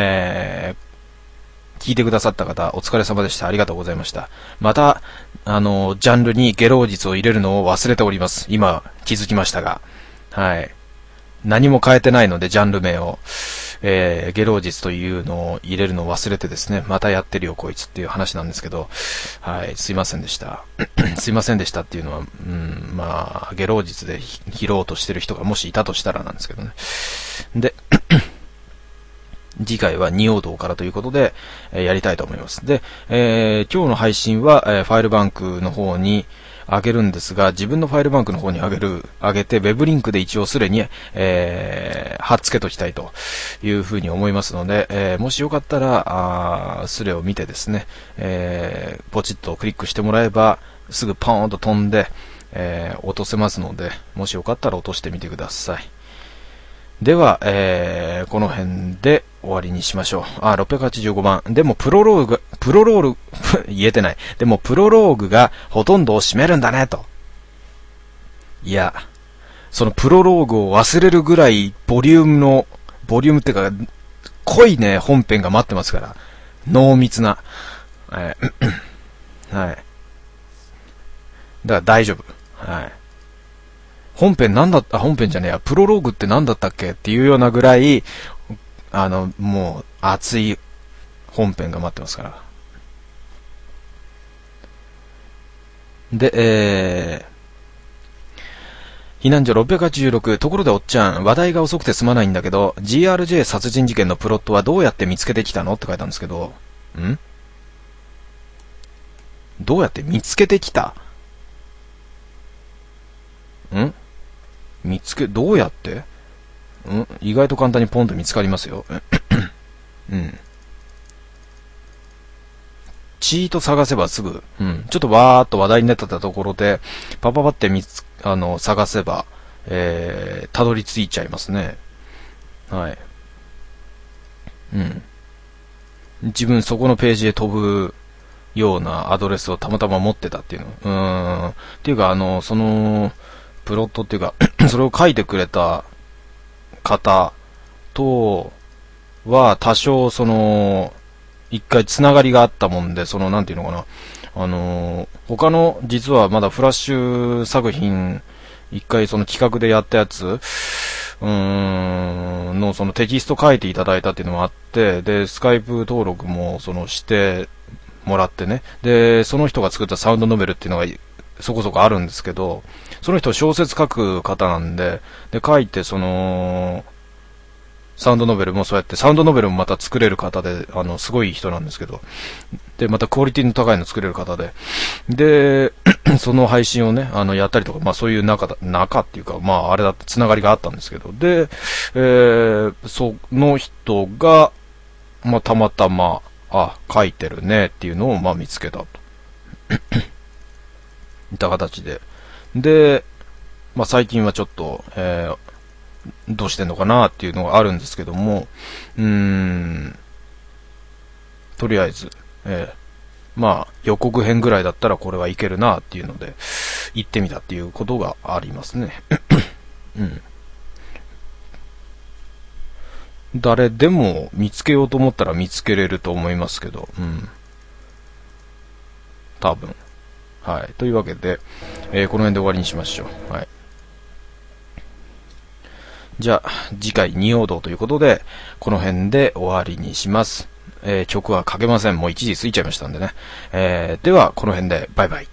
聞いてくださった方、お疲れ様でした。ありがとうございました。また、ジャンルにゲロウ術を入れるのを忘れております。今、気づきましたが。はい。何も変えてないので、ジャンル名を。ゲロウ術というのを入れるのを忘れてですね、またやってるよ、こいつっていう話なんですけど、はい、すいませんでした。すいませんでしたっていうのは、ゲロウ術で拾おうとしてる人がもしいたとしたらなんですけどね。で、次回は仁王道からということで、やりたいと思います。で、今日の配信は、ファイルバンクの方に上げるんですが、自分のファイルバンクの方に上げて、ウェブリンクで一応すでに、貼っつけときたいというふうに思いますので、もしよかったら、スレを見てですね、ポチッとクリックしてもらえば、すぐポーンと飛んで、落とせますので、もしよかったら落としてみてください。では、この辺で、 終わりにしましょう。685番。でもプロローグ、言えてない。でもプロローグがほとんどを占めるんだね、と。いや、そのプロローグを忘れるぐらいボリュームってか、濃いね、本編が待ってますから。濃密な。はい。だから大丈夫。はい。本編じゃねえや、プロローグって何だったっけっていうようなぐらい、もう、熱い本編が待ってますから。で、避難所686、ところでおっちゃん、話題が遅くてすまないんだけど、GRJ 殺人事件のプロットはどうやって見つけてきたのって書いたんですけど、どうやって見つけてきたどうやって意外と簡単にポンと見つかりますよ。チート探せばすぐ、ちょっとわーっと話題になってたところで、パパパって探せば、たどり着いちゃいますね。はい。自分そこのページへ飛ぶようなアドレスをたまたま持ってたっていうの。っていうか、その、プロットっていうか、それを書いてくれた方とは多少一回つながりがあったもんで、なんていうのかな。他の、実はまだフラッシュ作品、一回企画でやったやつ、のテキスト書いていただいたっていうのもあって、で、スカイプ登録もしてもらってね。で、その人が作ったサウンドノベルっていうのがそこそこあるんですけど、その人小説書く方なんで、書いてサウンドノベルもそうやって、サウンドノベルもまた作れる方で、すごい人なんですけど、で、またクオリティの高いの作れる方で、で、その配信をね、やったりとか、そういう中っていうか、あれだってつながりがあったんですけど、で、その人が、たまたま、書いてるねっていうのを、見つけたと。いった形で。で、最近はちょっと、どうしてんのかなっていうのがあるんですけども、とりあえず、予告編ぐらいだったらこれはいけるなっていうので、行ってみたっていうことがありますね。誰でも見つけようと思ったら見つけれると思いますけど、多分。はい。というわけで、この辺で終わりにしましょう。はい。じゃあ、次回仁王道ということで、この辺で終わりにします。曲はかけません。もう1時過ぎちゃいましたんでね。では、この辺で、バイバイ。